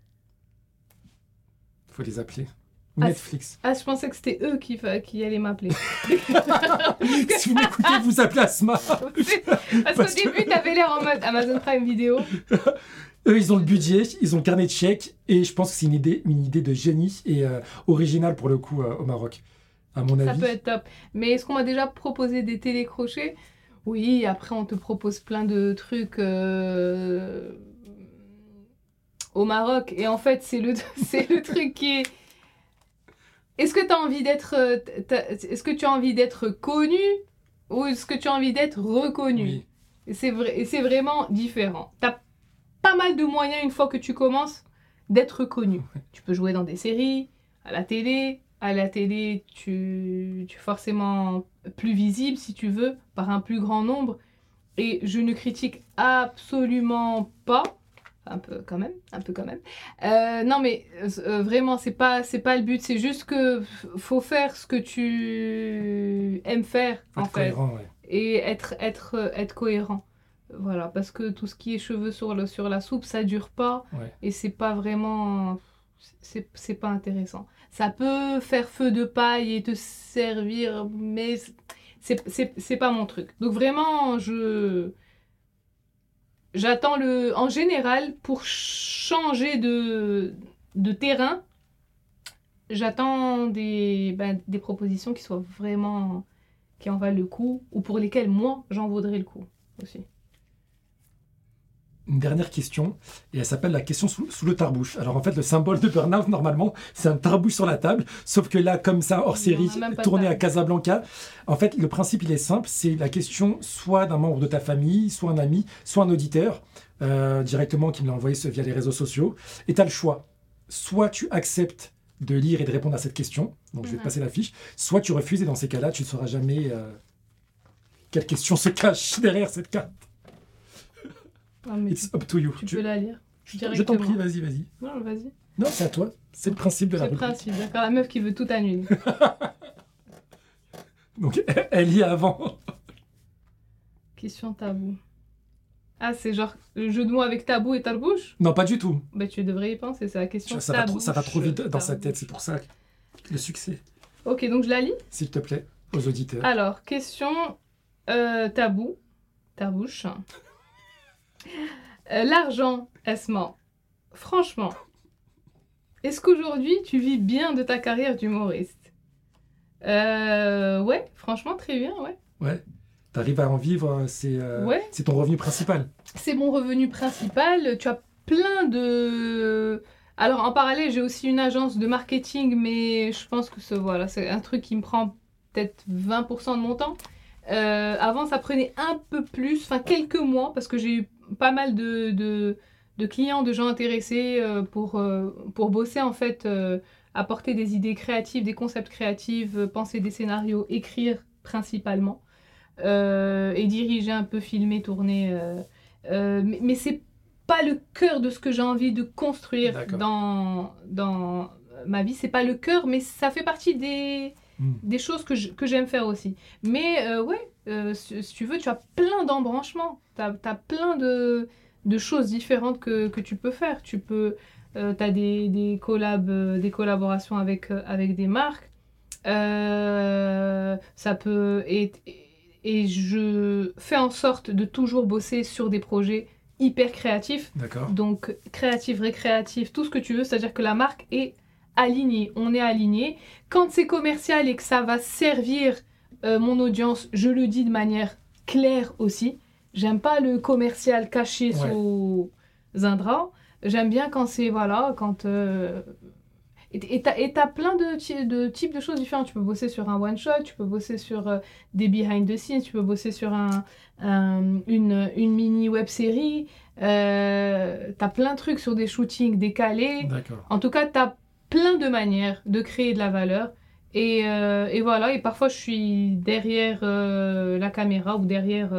Faut les appeler. Netflix. Je pensais que c'était eux qui allaient m'appeler. Si vous m'écoutez, vous appelez Asma. Parce qu'au début, t'avais l'air en mode Amazon Prime Video. Eux, ils ont le budget, ils ont le carnet de chèques, et je pense que c'est une idée de génie et originale pour le coup au Maroc, à mon avis. Ça peut être top. Mais est-ce qu'on m'a déjà proposé des télécrochets? Oui, après on te propose plein de trucs au Maroc. Et en fait, c'est le truc qui est... Est-ce que tu as envie d'être... Est-ce que tu as envie d'être connu ou est-ce que tu as envie d'être reconnu? Oui. Et c'est vraiment différent. Tu as pas mal de moyens, une fois que tu commences, d'être connu. Ouais. Tu peux jouer dans des séries, à la télé. À la télé, tu es forcément plus visible, si tu veux, par un plus grand nombre. Et je ne critique absolument pas. Un peu quand même. Non, mais vraiment, c'est pas le but. C'est juste que faut faire ce que tu aimes faire, en fait. Cohérent, ouais. Et être cohérent. Voilà, parce que tout ce qui est cheveux sur la soupe, ça dure pas. Ouais. Et c'est pas vraiment... C'est pas intéressant. Ça peut faire feu de paille et te servir, mais c'est pas mon truc. Donc vraiment, j'attends en général, pour changer de terrain, j'attends des propositions qui soient vraiment, qui en valent le coup, ou pour lesquelles moi, j'en vaudrais le coup aussi. Une dernière question, et elle s'appelle la question sous le tarbouche. Alors en fait, le symbole de burn-out, normalement, c'est un tarbouche sur la table, sauf que là, comme ça, hors série, tourné à Casablanca, en fait, le principe, il est simple, c'est la question soit d'un membre de ta famille, soit un ami, soit un auditeur, directement, qui me l'a envoyé via les réseaux sociaux, et tu as le choix. Soit tu acceptes de lire et de répondre à cette question, donc je vais te passer la fiche, soit tu refuses, et dans ces cas-là, tu ne sauras jamais quelle question se cache derrière cette carte. It's up to you. Tu peux la lire. Je t'en prie, vas-y. Non, vas-y. Non, c'est à toi. C'est le principe de la rubrique. C'est le principe, d'accord. La meuf qui veut tout annuler. Donc, elle y est avant. Question tabou. Ah, c'est genre le jeu de mots avec tabou et tarbouche? Non, pas du tout. Bah, tu devrais y penser, c'est la question Ça va trop vite dans sa tête, c'est pour ça le succès. Ok, donc je la lis? S'il te plaît, aux auditeurs. Alors, question tabou, tarbouche. L'argent, Esma, franchement, est-ce qu'aujourd'hui, tu vis bien de ta carrière d'humoriste? Ouais, franchement, très bien, ouais. Ouais. T'arrives à en vivre, Ouais. c'est ton revenu principal. C'est mon revenu principal. Tu as plein de... Alors, en parallèle, j'ai aussi une agence de marketing, mais je pense que voilà, c'est un truc qui me prend peut-être 20% de mon temps. Avant, ça prenait un peu plus, enfin quelques mois, parce que j'ai eu pas mal de clients, de gens intéressés pour bosser, en fait, apporter des idées créatives, des concepts créatifs, penser des scénarios, écrire principalement, et diriger un peu, filmer, tourner. Mais c'est pas le cœur de ce que j'ai envie de construire dans ma vie. C'est pas le cœur, mais ça fait partie des choses que j'aime faire aussi. Mais ouais, si tu veux, tu as plein d'embranchements. Tu as plein de choses différentes que tu peux faire. Tu as des collaborations avec des marques. Ça peut... Et je fais en sorte de toujours bosser sur des projets hyper créatifs. D'accord. Donc, créatif, récréatif, tout ce que tu veux. C'est-à-dire que la marque est alignée. On est aligné. Quand c'est commercial et que ça va servir mon audience, je le dis de manière claire aussi. J'aime pas le commercial caché sous un drap. J'aime bien quand c'est, voilà, quand... Et t'as plein de types de choses différentes. Tu peux bosser sur un one-shot, tu peux bosser sur des behind the scenes, tu peux bosser sur une mini web-série. T'as plein de trucs sur des shootings décalés. D'accord. En tout cas, t'as plein de manières de créer de la valeur. Et voilà, et parfois je suis derrière la caméra ou derrière,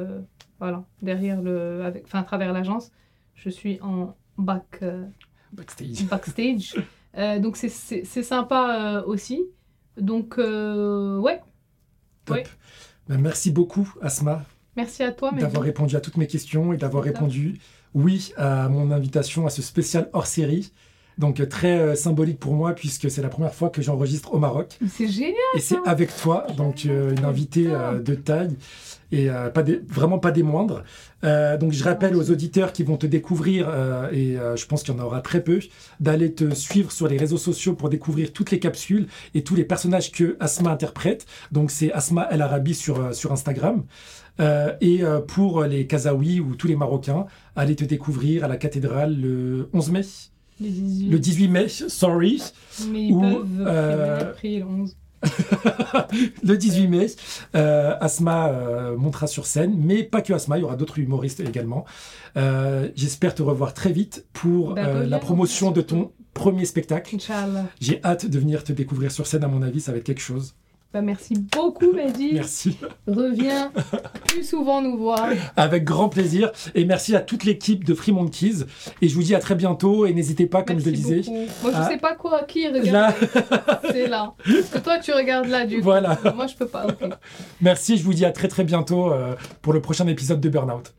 à travers l'agence. Je suis en backstage. Donc c'est sympa aussi. Donc ouais. Top. Ouais. Ben, merci beaucoup Asma. Merci à toi d'avoir répondu à toutes mes questions et d'avoir répondu oui à mon invitation à ce spécial hors-série. Donc très symbolique pour moi puisque c'est la première fois que j'enregistre au Maroc. C'est génial. Et c'est avec toi, donc une invitée de taille et vraiment pas des moindres. Donc je rappelle aux auditeurs qui vont te découvrir, et je pense qu'il y en aura très peu, d'aller te suivre sur les réseaux sociaux pour découvrir toutes les capsules et tous les personnages que Asma interprète. Donc c'est Asma El Arabi sur Instagram. Et pour les Kazaouis ou tous les Marocains, allez te découvrir à la cathédrale le 11 mai. Le 18 mai, sorry. Mais ils peuvent après le 11. Le 18 mai, Asma montera sur scène, mais pas que Asma, il y aura d'autres humoristes également. J'espère te revoir très vite pour la promotion de ton premier spectacle. Inch'Allah. J'ai hâte de venir te découvrir sur scène, à mon avis, ça va être quelque chose. Merci beaucoup, Mehdi. Merci. Reviens plus souvent nous voir. Avec grand plaisir. Et merci à toute l'équipe de Free Monkeys. Et je vous dis à très bientôt. Et n'hésitez pas, comme je le disais. Moi, je sais pas qui regarde. Là. C'est là. Parce que toi, tu regardes là, du coup. Voilà. Moi, je peux pas. Okay. Merci. Je vous dis à très très bientôt pour le prochain épisode de Burnout.